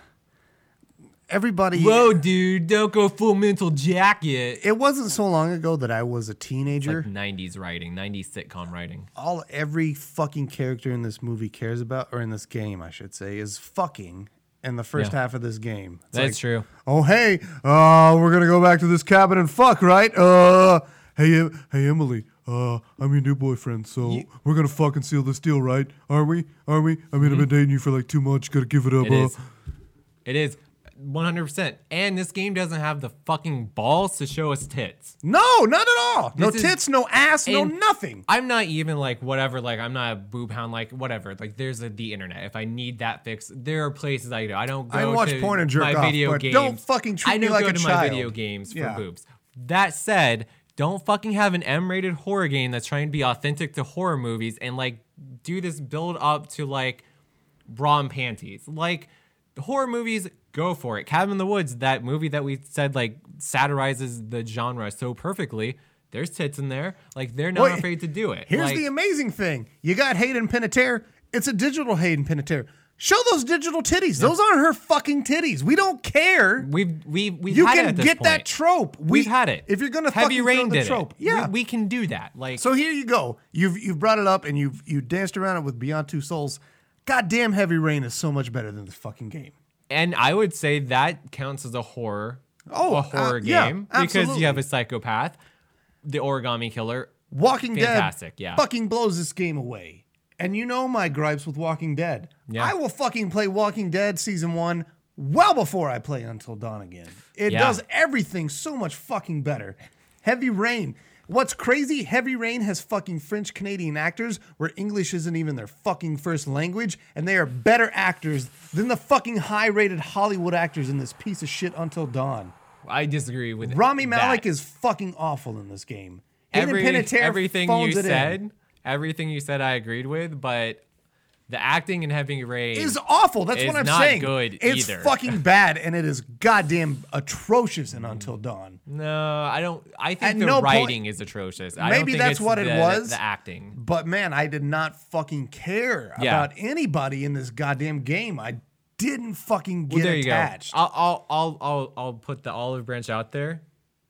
everybody. Whoa, dude, don't go full mental jacket. It wasn't so long ago that I was a teenager. Like nineties writing, nineties sitcom writing. All every fucking character in this movie cares about, or in this game, I should say, is fucking in the first Yeah. half of this game. It's That's like, true. Oh, hey, uh, we're gonna go back to this cabin and fuck, right? Uh, hey, uh, hey, Emily, uh, I'm your new boyfriend, so we're gonna fucking seal this deal, right? Aren't we? Aren't we? I mean, I've been dating you for like two months. Gotta give it up. Mm-hmm. It uh. is. It is. one hundred percent. And this game doesn't have the fucking balls to show us tits. No, not at all. No This is- tits, no ass, no and nothing. I'm not even like whatever, like I'm not a boob hound, like whatever. Like there's a, the internet. If I need that fix, there are places I go. I don't go I watch to porn and jerk my off, video but games. don't fucking treat I me don't like go a to my child. video games for Yeah. boobs. That said, don't fucking have an M-rated horror game that's trying to be authentic to horror movies and like do this build up to like bra and panties. Like horror movies, go for it. Cabin in the Woods, that movie that we said like satirizes the genre so perfectly. There's tits in there. Like they're not Wait, afraid to do it. Here's Like, the amazing thing. You got Hayden Panettiere. It's a digital Hayden Panettiere. Show those digital titties. Those aren't her fucking titties. We don't care. We've we we've You had it can at this get point. that trope. We, We've had it. If you're gonna Heavy fucking Rain throw the did trope, it. yeah. we, we can do that. Like So here you go. You've you've brought it up and you've you danced around it with Beyond Two Souls. Goddamn, Heavy Rain is so much better than this fucking game. and I would say that counts as a horror. Oh, a horror uh, yeah, game because absolutely. you have a psychopath, the origami killer. Walking Fantastic, Dead yeah. fucking blows this game away. And you know my gripes with Walking Dead. Yeah. I will fucking play Walking Dead season one well before I play Until Dawn again. It Yeah. does everything so much fucking better. Heavy Rain. What's crazy, Heavy Rain has fucking French Canadian actors where English isn't even their fucking first language, and they are better actors than the fucking high-rated Hollywood actors in this piece of shit Until Dawn. I disagree with Rami Malek that. is fucking awful in this game. Hayden Every, Panettiere everything phones you it in. said. Everything you said, I agreed with, but the acting in Heavy Rain Is awful. That's is what I'm not saying. good it's either. fucking bad, and it is goddamn atrocious in Until Dawn. No, I don't. I think At the no point- writing is atrocious. I don't Maybe think that's it's what it the- was. The acting. But man, I did not fucking care Yeah. about anybody in this goddamn game. I didn't fucking Well, get there you attached. go. I'll, I'll, I'll, I'll, I'll put the olive branch out there.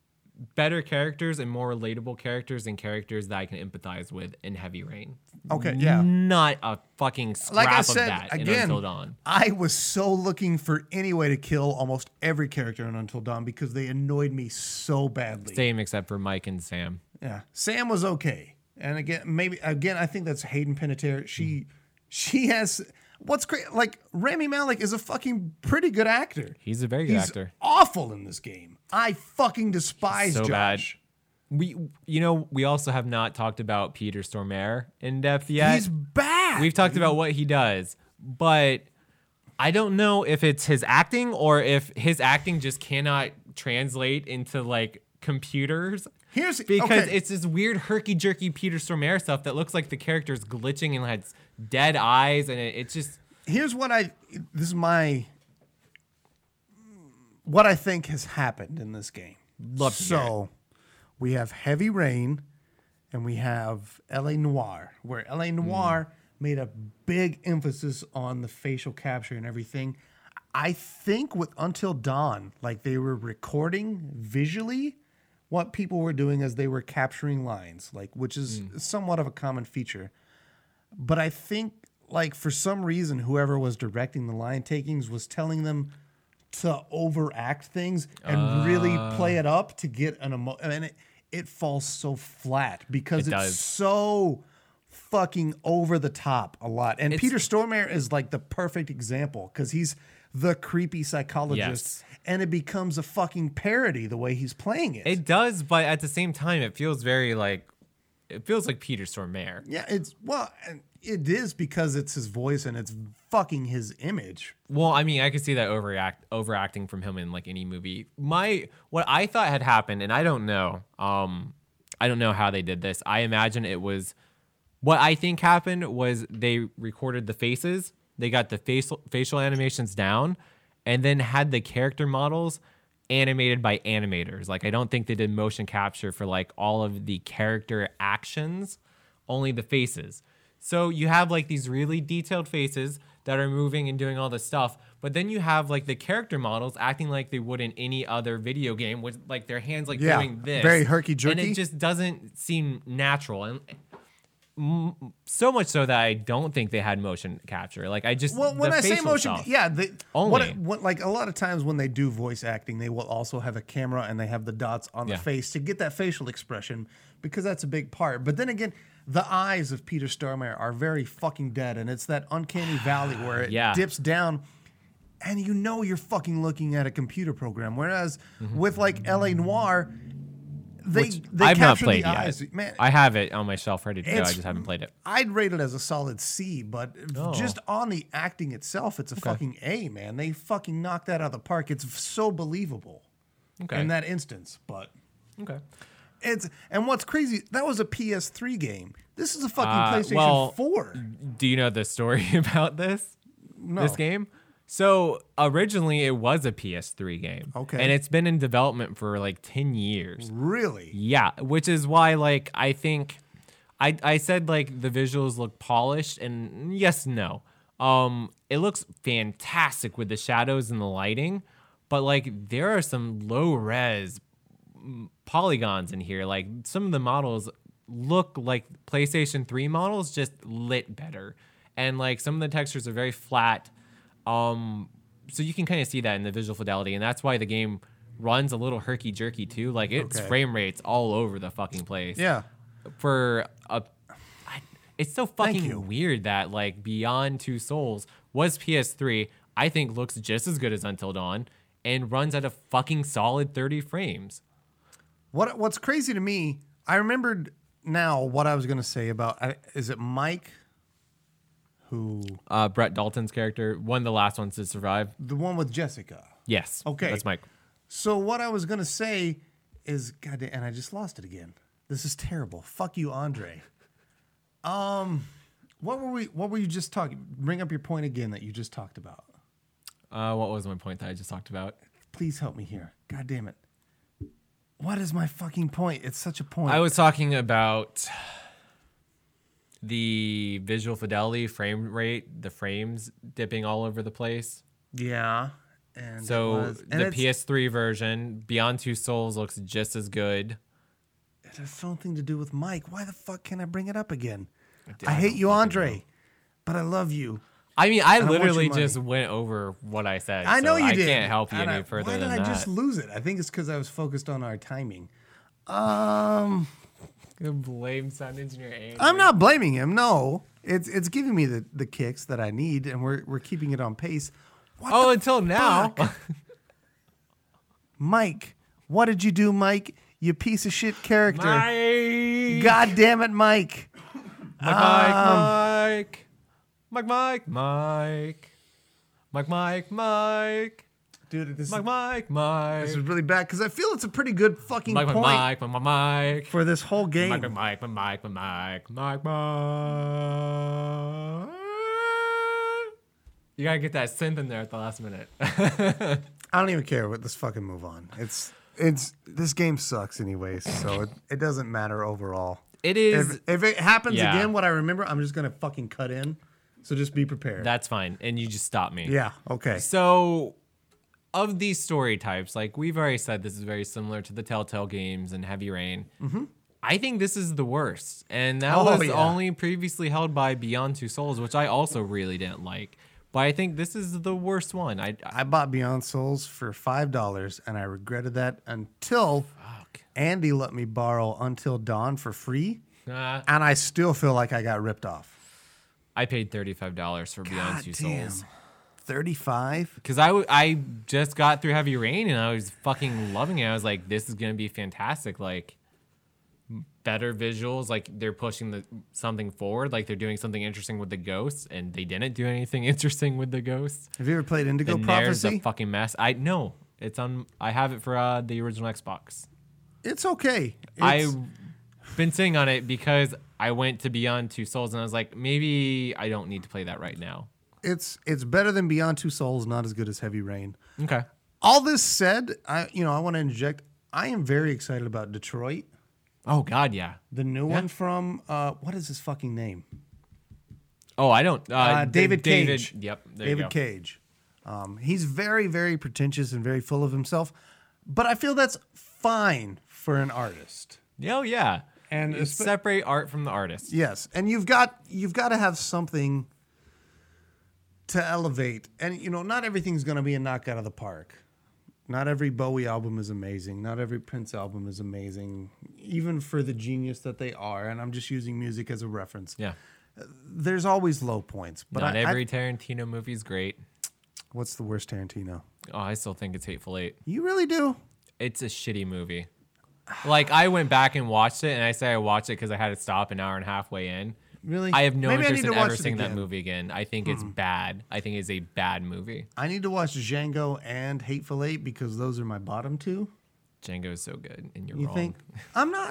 Better characters and more relatable characters and characters that I can empathize with in Heavy Rain. Okay, yeah. Not a fucking scrap Like I of said, that in again, Until Dawn. I was so looking for any way to kill almost every character in Until Dawn because they annoyed me so badly. Same except for Mike and Sam. Yeah, Sam was okay, and again, maybe again, I think that's Hayden Panettiere. She She has what's great. Like Rami Malek is a fucking pretty good actor. He's a very good He's actor. awful in this game. I fucking despise So bad. Josh. We, you know, we also have not talked about Peter Stormare in depth yet. He's bad. We've talked about what he does, but I don't know if it's his acting or if his acting just cannot translate into like computers. Here's Because okay. it's this weird herky-jerky Peter Stormare stuff that looks like the character's glitching and has dead eyes, and it, it's just... Here's what I this is my what I think has happened in this game. Love to hear so we have Heavy Rain and we have L A Noire, where L A Noire made a big emphasis on the facial capture and everything. I think with Until Dawn, like they were recording visually what people were doing as they were capturing lines, like which is somewhat of a common feature. But I think like for some reason, whoever was directing the line takings was telling them to overact things and Uh. really play it up to get an emo. And it, it falls so flat because It it's does. so fucking over the top a lot. And It's- Peter Stormare is like the perfect example because he's the creepy psychologist, Yes. and it becomes a fucking parody the way he's playing it. It does, but at the same time, it feels very like... It feels like Peter Stormare. yeah, it's well, and it is because it's his voice and it's fucking his image. Well, I mean, I could see that overact overacting from him in like any movie. My what I thought had happened, and I don't know. Um, I don't know how they did this. I imagine it was what I think happened was they recorded the faces, they got the facial facial animations down, and then had the character models animated by animators. Like I don't think they did motion capture for like all of the character actions, only the faces. So you have like these really detailed faces that are moving and doing all this stuff, but then you have like the character models acting like they would in any other video game with like their hands like Yeah, doing this. very herky-jerky. And it just doesn't seem natural. And mm, so much so that I don't think they had motion capture. Like I just Well, when the I say facial motion, stuff. yeah, they, Only. What, what, like a lot of times when they do voice acting, they will also have a camera and they have the dots on Yeah. the face to get that facial expression because that's a big part. But then again, the eyes of Peter Stormare are very fucking dead, and it's that uncanny valley where it Yeah. dips down, and you know you're fucking looking at a computer program. Whereas with like L A Noire, they Which they I've not capture played the yet. eyes. Man, I have it on my shelf ready to go. I It's- just haven't played it. I'd rate it as a solid C, but Oh. just on the acting itself, it's a fucking A, man. They fucking knocked that out of the park. It's so believable Okay. in that instance. But Okay. it's and what's crazy, that was a P S three game. This is a fucking Uh, PlayStation well, four. Do you know the story about this? No. This game? So originally it was a P S three game. Okay. And it's been in development for like ten years. Really? Yeah, which is why like I think I I said like the visuals look polished, and yes, no. Um it looks fantastic with the shadows and the lighting, but like there are some low res mm, polygons in here. Like some of the models look like PlayStation three models, just lit better. And like some of the textures are very flat. Um so you can kind of see that in the visual fidelity, and that's why the game runs a little herky jerky too. Like its Okay. frame rates all over the fucking place. Yeah. For a, I, it's so you. fucking weird that like Beyond Two Souls was P S three. I think looks just as good as Until Dawn and runs at a fucking solid thirty frames. What What's crazy to me, I remembered now what I was going to say about, I- is it Mike who, Uh, Brett Dalton's character, one of the last ones to survive. the one with Jessica? Yes. Okay. That's Mike. So what I was gonna say is, God, and I just lost it again. This is terrible. Fuck you, Andre. Um, what were we? What were you just talking? Bring up your point again that you just talked about. Uh, what was my point that I just talked about? Please help me here. God damn it. What is my fucking point? It's such a point. I was talking about the visual fidelity, frame rate, the frames dipping all over the place. yeah. And it So was- and the it's- P S three version, Beyond Two Souls, looks just as good. it has something to do with Mike. Why the fuck can I bring it up again? I I hate don't you, fucking Andre, but I love you. I mean, I don't want your literally money. just went over what I said. I know so you I did. can't help you And any I- further Why than did I that. just lose it? I think it's because I was focused on our timing. Um, Gonna blame sound engineer Andrew. I'm not blaming him. No, it's it's giving me the, the kicks that I need, and we're we're keeping it on pace. What Oh, the until now. fuck? Mike, what did you do, Mike? You piece of shit character. Mike. God damn it, Mike. Mike, Mike, Mike, Mike, Mike, Mike, Mike, Mike, Dude, this, Mike, is, Mike, Mike, this is really bad because I feel it's a pretty good fucking Mike, point Mike, Mike, Mike, Mike, for this whole game. Mike, Mike, Mike, Mike, Mike, Mike, Mike. You gotta get that synth in there at the last minute. I don't even care. But let's fucking move on. It's it's this game sucks anyways, so it, it doesn't matter overall. It is. If, if it happens Yeah. again, what I remember, I'm just gonna fucking cut in. So just be prepared. That's fine, and you just stop me. yeah. Okay. So, of these story types, like we've already said, this is very similar to the Telltale games and Heavy Rain. Mm-hmm. I think this is the worst, and that Oh, was yeah. only previously held by Beyond Two Souls, which I also really didn't like. But I think this is the worst one. I, I I bought Beyond Souls for five dollars, and I regretted that until fuck. Andy let me borrow Until Dawn for free, Uh, and I still feel like I got ripped off. I paid thirty-five dollars for Beyond God Two damn. Souls. thirty-five. Because I, w- I just got through Heavy Rain and I was fucking loving it. I was like, this is going to be fantastic. Like, better visuals. Like, they're pushing the something forward. Like, they're doing something interesting with the ghosts. And they didn't do anything interesting with the ghosts. Have you ever played Indigo And there's Prophecy? a fucking mess. I no, it's on. I have it for uh, the original Xbox. It's okay. It's, I've been sitting on it because I went to Beyond Two Souls and I was like, maybe I don't need to play that right now. it's it's better than Beyond Two Souls, not as good as Heavy Rain. Okay. All this said, I you know I want to interject. I am very excited about Detroit, Oh God, yeah. the new one from uh, what is his fucking name? Oh, I don't. Uh, Uh, D- David Cage. Yep. There you David go. Cage. Um, he's very very pretentious and very full of himself, but I feel that's fine for an artist. Oh yeah. And You espe- separate art from the artist. Yes, and you've got you've got to have something to elevate, and you know not everything's going to be a knock out of the park. Not every Bowie album is amazing. Not every Prince album is amazing, even for the genius that they are. And I'm just using music as a reference. Yeah. There's always low points, but Not I, every I, Tarantino movie is great. what's the worst Tarantino? Oh, I still think it's Hateful Eight. You really do? It's a shitty movie. Like I went back and watched it, and I say I watched it because I had to stop an hour and a half way in. Really? I have no Maybe I interest need in to watch ever it seeing that again. Hmm. movie again. I think it's bad. I think it's a bad movie. I need to watch Django and Hateful Eight because those are my bottom two. Django is so good, and you're You wrong. think? I'm not.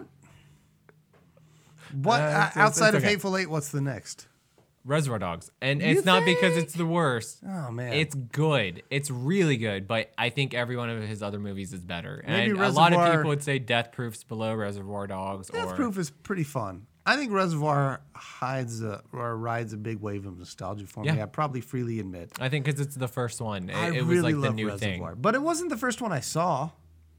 What Uh, uh, it's- it's- outside it's of okay. Hateful Eight? What's the next? Reservoir Dogs, and You it's not because think? it's the worst. Oh man, It's good. It's really good, but I think every one of his other movies is better. Maybe And a lot of Reservoir- people would say Death Proof's below Reservoir Dogs. Death or Proof is pretty fun. I think Reservoir hides a, or rides a big wave of nostalgia for me. Yeah. I probably freely admit. I think because it's the first one. It, I it was really like the love new Reservoir, thing. but it wasn't the first one I saw.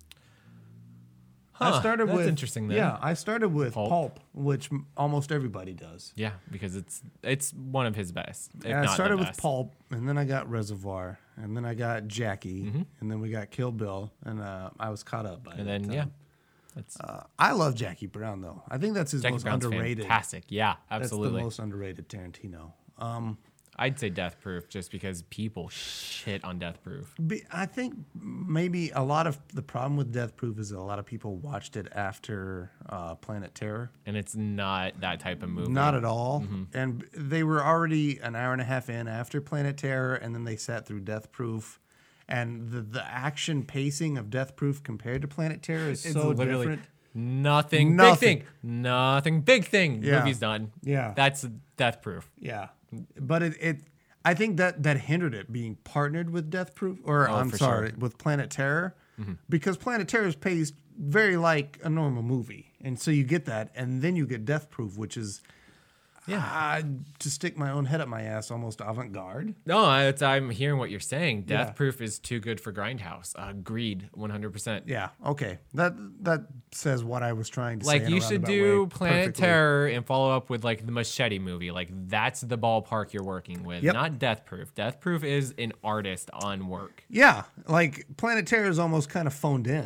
I Huh, started that's with interesting then. Yeah, I started with Pulp. Pulp, which m- almost everybody does. Yeah, because it's it's one of his best. If And not I started the with best. Pulp, and then I got Reservoir, and then I got Jackie, Mm-hmm. and then we got Kill Bill, and uh, I was caught up by it. And then yeah, that's Uh, I love Jackie Brown though. I think that's his Jackie most Brown's underrated. fantastic. Yeah, That's absolutely. the most underrated Tarantino. Um, I'd say Death Proof just because people shit on Death Proof. be- I think maybe a lot of the problem with Death Proof is that a lot of people watched it after uh, Planet Terror. And it's not that type of movie. Not at all. Mm-hmm. And they were already an hour and a half in after Planet Terror, and then they sat through Death Proof. And the, the action pacing of Death Proof compared to Planet Terror is It's so literally different. nothing, Nothing. big thing. Nothing big thing. Yeah. Movie's done. Yeah. That's Death Proof. Yeah, but it, it I think that that hindered it being partnered with Death Proof, or Oh, I'm for sorry, sure. Mm-hmm. with Planet Terror, because Planet Terror is paced very like a normal movie, and so you get that, and then you get Death Proof, which is yeah, to stick my own head up my ass, almost avant-garde. No, it's, I'm hearing what you're saying. Death Yeah. Proof is too good for Grindhouse. Agreed, one hundred percent. Yeah, okay, that that says what I was trying to say. Like in a you should roundabout do way Planet perfectly. Terror and follow up with like the Machete movie. Like that's the ballpark you're working with, Yep. not Death Proof. Death Proof is an artist on work. Yeah, like Planet Terror is almost kind of phoned in.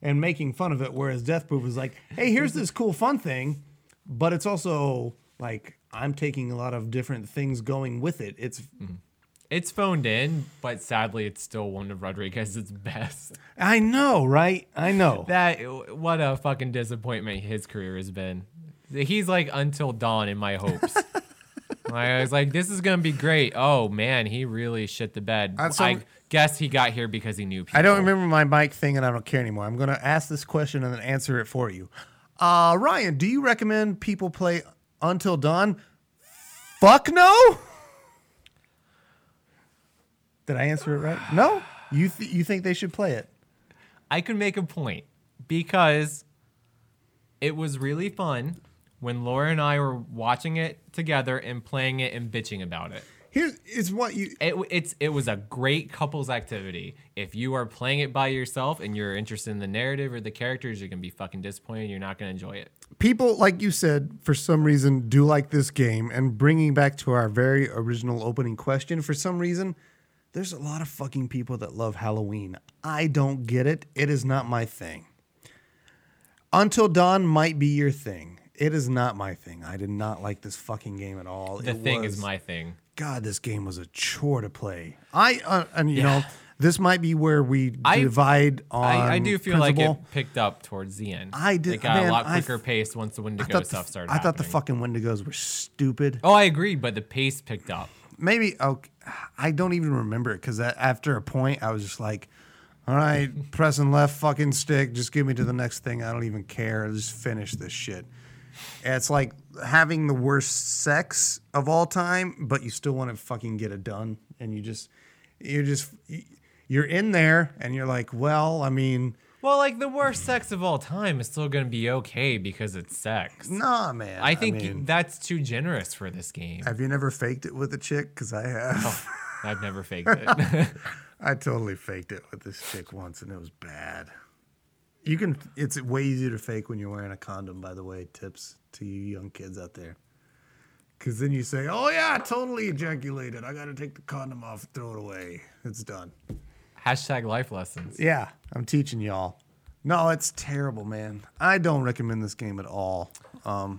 and making fun of it, whereas Death Proof is like, hey, here's this cool fun thing, but it's also like I'm taking a lot of different things going with it. It's It's phoned in, but sadly, it's still one of Rodriguez's best. I know, right? I know. That what a fucking disappointment his career has been. He's like Until Dawn in my hopes. I was like, this is gonna be great. Oh man, he really shit the bed. Uh, so- I guess he got here because he knew people. I don't remember my mic thing, and I don't care anymore. I'm going to ask this question and then answer it for you. Uh, Ryan, do you recommend people play Until Dawn? Fuck no. Did I answer it right? No. You th- you think they should play it? I could make a point because it was really fun when Laura and I were watching it together and playing it and bitching about it. Here's is what you. It, it's it was a great couples activity. If you are playing it by yourself and you're interested in the narrative or the characters, you're gonna be fucking disappointed. You're not gonna enjoy it. People, like you said, for some reason do like this game. And bringing back to our very original opening question, for some reason, there's a lot of fucking people that love Halloween. I don't get it. It is not my thing. Until Dawn might be your thing. It is not my thing. I did not like this fucking game at all. The It thing was- is my thing. God, this game was a chore to play. I uh, and you Yeah. know this might be where we I- divide on. I, I do feel principle. like it picked up towards the end. I did- It got man, a lot I quicker th- pace once the I Wendigo thought the, stuff started. I thought the happening. fucking Wendigos were stupid. Oh, I agree, but the pace picked up. Maybe okay, I don't even remember it because after a point I was just like, all right, pressing left fucking stick, just give me to the next thing. I don't even care. Just finish this shit. It's like having the worst sex of all time, but you still want to fucking get it done, and you just, you're just, you're in there, and you're like, well, I mean, Well, like the worst sex of all time is still gonna be okay because it's sex. nah, man. I think mean, that's too generous for this game. have you never faked it with a chick? Because I have. I've never faked it. I totally faked it with this chick once, and it was bad. You can. It's way easier to fake when you're wearing a condom. By the way, tips to you young kids out there. Because then you say, "Oh yeah, I totally ejaculated. I got to take the condom off, and throw it away. It's done." Hashtag life lessons. Yeah, I'm teaching y'all. No, it's terrible, man. I don't recommend this game at all. Um,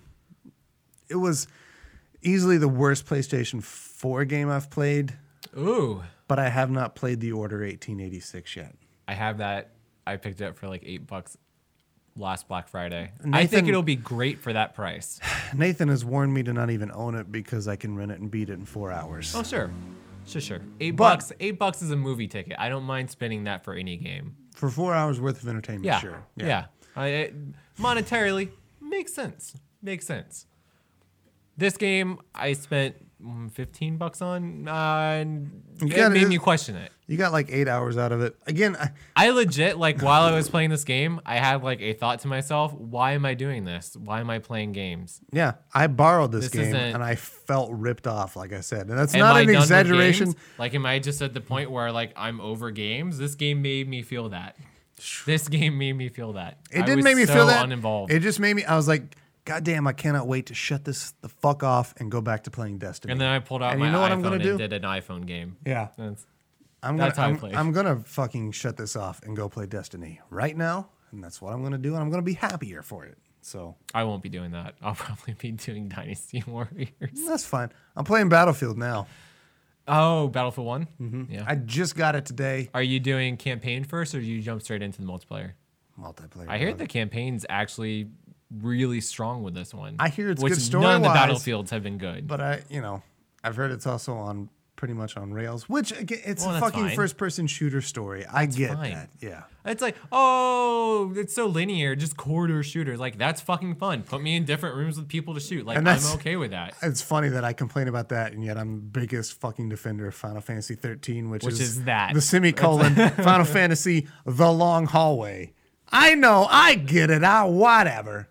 it was easily the worst PlayStation four game I've played, Ooh, but I have not played The Order eighteen eighty-six yet. I have that. I picked it up for like eight bucks last Black Friday. I Nathan- think it'll be great for that price. Nathan has warned me to not even own it because I can rent it and beat it in four hours. Oh sure, sure, sure. Eight But- bucks. Eight bucks is a movie ticket. I don't mind spending that for any game. For four hours worth of entertainment, Yeah, sure. yeah. I, it, monetarily makes sense. Makes sense. This game I spent mm, fifteen bucks on, uh, and You it gotta- made me question it. You got like eight hours out of it. Again, I, I legit, like, while I was playing this game, I had, like, a thought to myself, why am I doing this? Why am I playing games? yeah, I borrowed this, This game isn't- and I felt ripped off, like I said. And that's Am not I an done with exaggeration. games? Like, am I just at the point where, like, I'm over games? This game made me feel that. This game made me feel that. It I didn't was make me so feel that. uninvolved. It just made me, I was like, God damn, I cannot wait to shut this the fuck off and go back to playing Destiny. and then I pulled out And my you know what iPhone I'm gonna and do? did an iPhone game. Yeah. That's, I'm gonna, That's how I I'm, play. I'm gonna fucking shut this off and go play Destiny right now, and that's what I'm gonna do, and I'm gonna be happier for it. So I won't be doing that. I'll probably be doing Dynasty Warriors. that's fine. I'm playing Battlefield now. Oh, Battlefield one? Mm-hmm. Yeah. I just got it today. Are you doing campaign first, or do you jump straight into the multiplayer? Multiplayer. I hear love the it. campaign's actually really strong with this one. I hear it's which good none of the story-wise, Battlefields have been good. But I, you know, I've heard it's also on pretty much on rails, which again, it's Well, a that's fucking fine. first-person shooter story. I get fine. that. Yeah. It's like, oh, it's so linear, just corridor shooter. Like, that's fucking fun. Put me in different rooms with people to shoot. Like, And I'm that's- okay with that. It's funny that I complain about that, and yet I'm the biggest fucking defender of Final Fantasy thirteen, which, Which is that. the semicolon Final Fantasy The Long Hallway. I know, I get it. I whatever.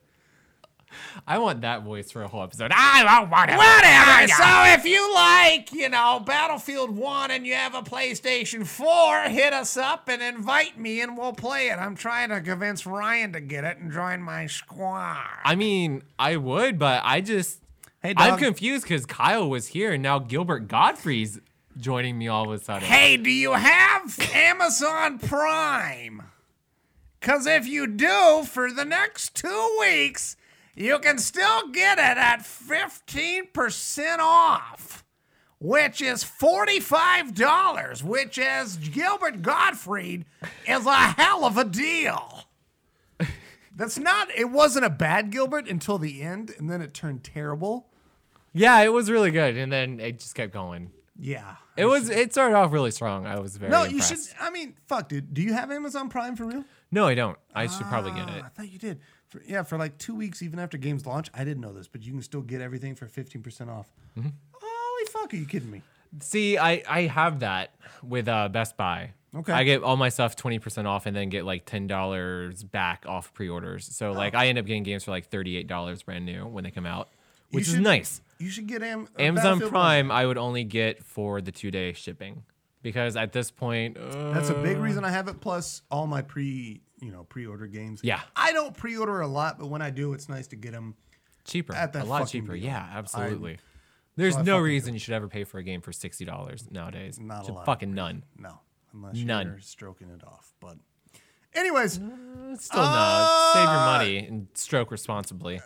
I want that voice for a whole episode. I don't want it. Whatever. So if you like, you know, Battlefield one and you have a PlayStation four, hit us up and invite me and we'll play it. I'm trying to convince Ryan to get it and join my squad. I mean, I would, but I just, Hey, I'm dog. confused because Kyle was here and now Gilbert Godfrey's joining me all of a sudden. Hey, do you have Amazon Prime? Because if you do, for the next two weeks, you can still get it at fifteen percent off, which is forty-five dollars, which, as Gilbert Gottfried, is a hell of a deal. That's not, it wasn't a bad Gilbert until the end, and then it turned terrible. Yeah, it was really good, and then it just kept going. Yeah. It was. It started off really strong. I was very No, impressed. you should, I mean, fuck, dude. Do you have Amazon Prime for real? No, I don't. I should probably get Ah, it. I thought you did. For, yeah, for like two weeks, even after games launch. I didn't know this, but you can still get everything for fifteen percent off. Mm-hmm. Holy fuck, are you kidding me? See, I, I have that with uh, Best Buy. Okay. I get all my stuff twenty percent off and then get like ten dollars back off pre-orders. So like I end up getting games for like thirty-eight dollars brand new when they come out, You which is should- nice. You should get Am- uh, Amazon Battlefield Prime, One. I would only get for the two-day shipping because at this point, uh, That's a big reason I have it. Plus all my pre, you know, pre-order games. Yeah. I don't pre-order a lot, but when I do, it's nice to get them. cheaper, at that a lot fucking cheaper. deal. Yeah, absolutely. There's so I no fucking reason you should ever pay for a game for sixty dollars nowadays. Not a Should lot. Fucking none. No, unless you're None. stroking it off. But, anyways, Still no. Save your money and stroke responsibly.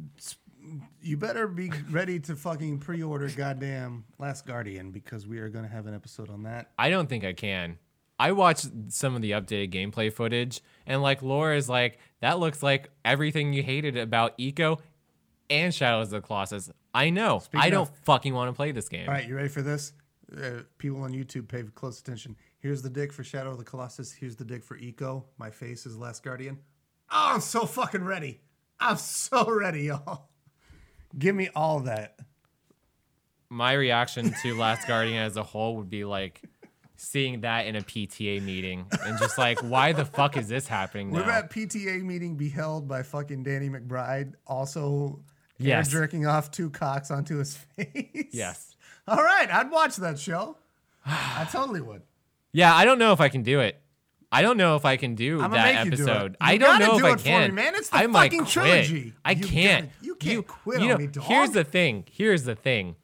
you better be ready to fucking pre-order goddamn Last Guardian because we are going to have an episode on that. I don't think I can. I watched some of the updated gameplay footage, and like Laura is like, that looks like everything you hated about Eco and Shadows of the Colossus. I know. I don't of- fucking want to play this game. All right, you ready for this? Uh, people on YouTube pay close attention. Here's the dick for Shadow of the Colossus. Here's the dick for Eco. My face is Last Guardian. Oh, I'm so fucking ready. I'm so ready, y'all. Give me all that. My reaction to Last Guardian as a whole would be like seeing that in a P T A meeting and just like, why the fuck is this happening now? We're at P T A meeting be held by fucking Danny McBride, also air Yes. jerking off two cocks onto his face. Yes. All right, I'd watch that show. I totally would. Yeah, I don't know if I can do it. I don't know if I can do I'ma that make you do it. episode. You I don't gotta know do if I it for can. me, man. It's the I might fucking quit. trilogy. I You can't. gotta- you can't quit you on know, me, dog. Here's the thing. Here's the thing.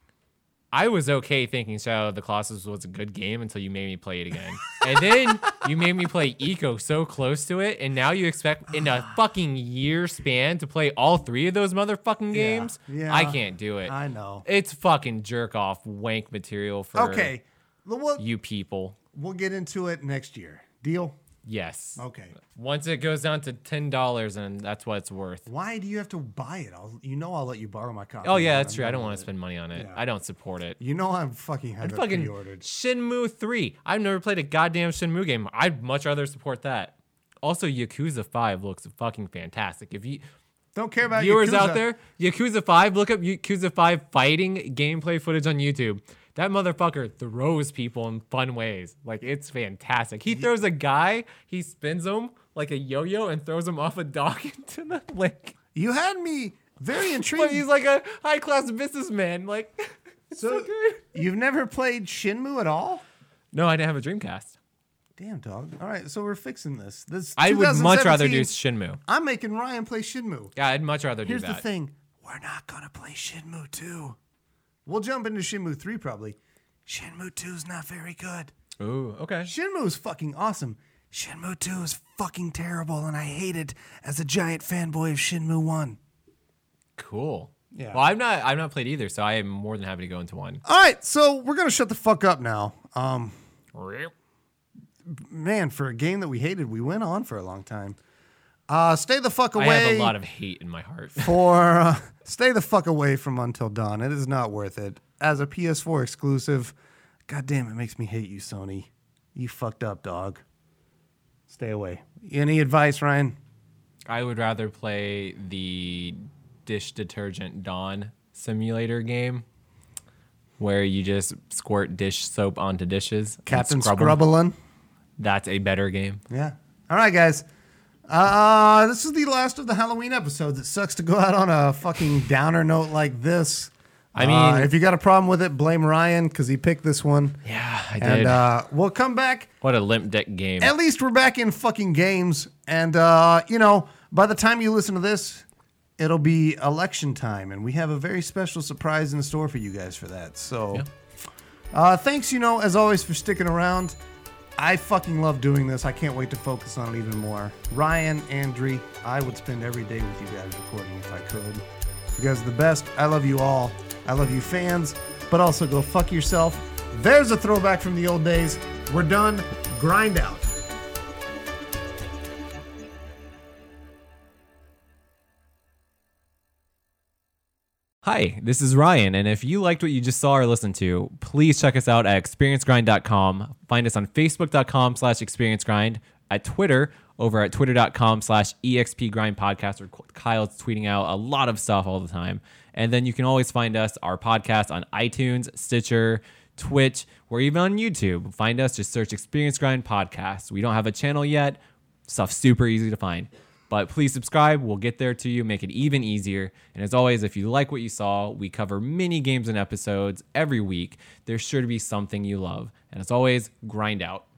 I was okay thinking Shadow of the Colossus was a good game until you made me play it again. And then you made me play Eco so close to it, and now you expect in a fucking year span to play all three of those motherfucking Yeah, games? yeah. I can't do it. I know. It's fucking jerk off wank material for Okay, we'll, you people. we'll get into it next year. Deal? Yes. Okay. Once it goes down to ten dollars, and that's what it's worth. Why do you have to buy it? I'll, you know I'll let you borrow my copy. Oh yeah, when that's I'm true. I done don't want with to it. spend money on it. Yeah. I don't support it. You know I'm fucking have I'd it fucking pre-ordered. Shenmue three. I've never played a goddamn Shenmue game. I'd much rather support that. Also, Yakuza five looks fucking fantastic. If you Don't care about viewers Yakuza. out there, Yakuza five, look up Yakuza five fighting gameplay footage on YouTube. That motherfucker throws people in fun ways. Like, it's fantastic. He throws a guy, he spins him like a yo-yo and throws him off a dock into the lake. You had me very intrigued. But he's like a high-class businessman. Like, it's so, so good. you've never played Shenmue at all? No, I didn't have a Dreamcast. Damn, dog. All right, so we're fixing this. This I would much rather do twenty seventeen, Shenmue. I'm making Ryan play Shenmue. Yeah, I'd much rather Here's do the that. thing. We're not going to play Shenmue two. We'll jump into Shenmue three probably. Shenmue two is not very good. Ooh, okay. Shenmue is fucking awesome. Shenmue two is fucking terrible, and I hate it as a giant fanboy of Shenmue one. Cool. Yeah. Well, I've not I've not played either, so I am more than happy to go into one. All right, so we're going to shut the fuck up now. Um, man, for a game that we hated, we went on for a long time. Uh, stay the fuck away. I have a lot of hate in my heart. for uh, stay the fuck away from Until Dawn. It is not worth it. As a P S four exclusive, god damn, it makes me hate you, Sony. You fucked up, dog. Stay away. Any advice, Ryan? I would rather play the dish detergent Dawn simulator game where you just squirt dish soap onto dishes. and Captain scrub 'em. Scrubbalin? That's a better game. Yeah. All right, guys. Uh, this is the last of the Halloween episodes. It sucks to go out on a fucking downer note like this. I Uh, mean- if you got a problem with it, blame Ryan because he picked this one. Yeah, I did. And uh, we'll come back. what a limp dick game. At least we're back in fucking games. And, uh, you know, by the time you listen to this, it'll be election time. And we have a very special surprise in store for you guys for that. So, Yeah. uh, thanks, you know, as always, for sticking around. I fucking love doing this. I can't wait to focus on it even more. Ryan, Andre, I would spend every day with you guys recording if I could. You guys are the best. I love you all. I love you fans, but also go fuck yourself. There's a throwback from the old days. We're done. Grind out. Hi, this is Ryan, and if you liked what you just saw or listened to, please check us out at experience grind dot com. Find us on facebook dot com slash experience grind, at Twitter over at twitter dot com slash exp grind podcast, where Kyle's tweeting out a lot of stuff all the time. And then you can always find us, our podcast, on iTunes, Stitcher, Twitch. We're even on YouTube. Find us, just search Experience Grind Podcast. We don't have a channel yet. Stuff's super easy to find. But please subscribe. We'll get there to you, make it even easier. And as always, if you like what you saw, we cover mini games and episodes every week. There's sure to be something you love. And as always, grind out.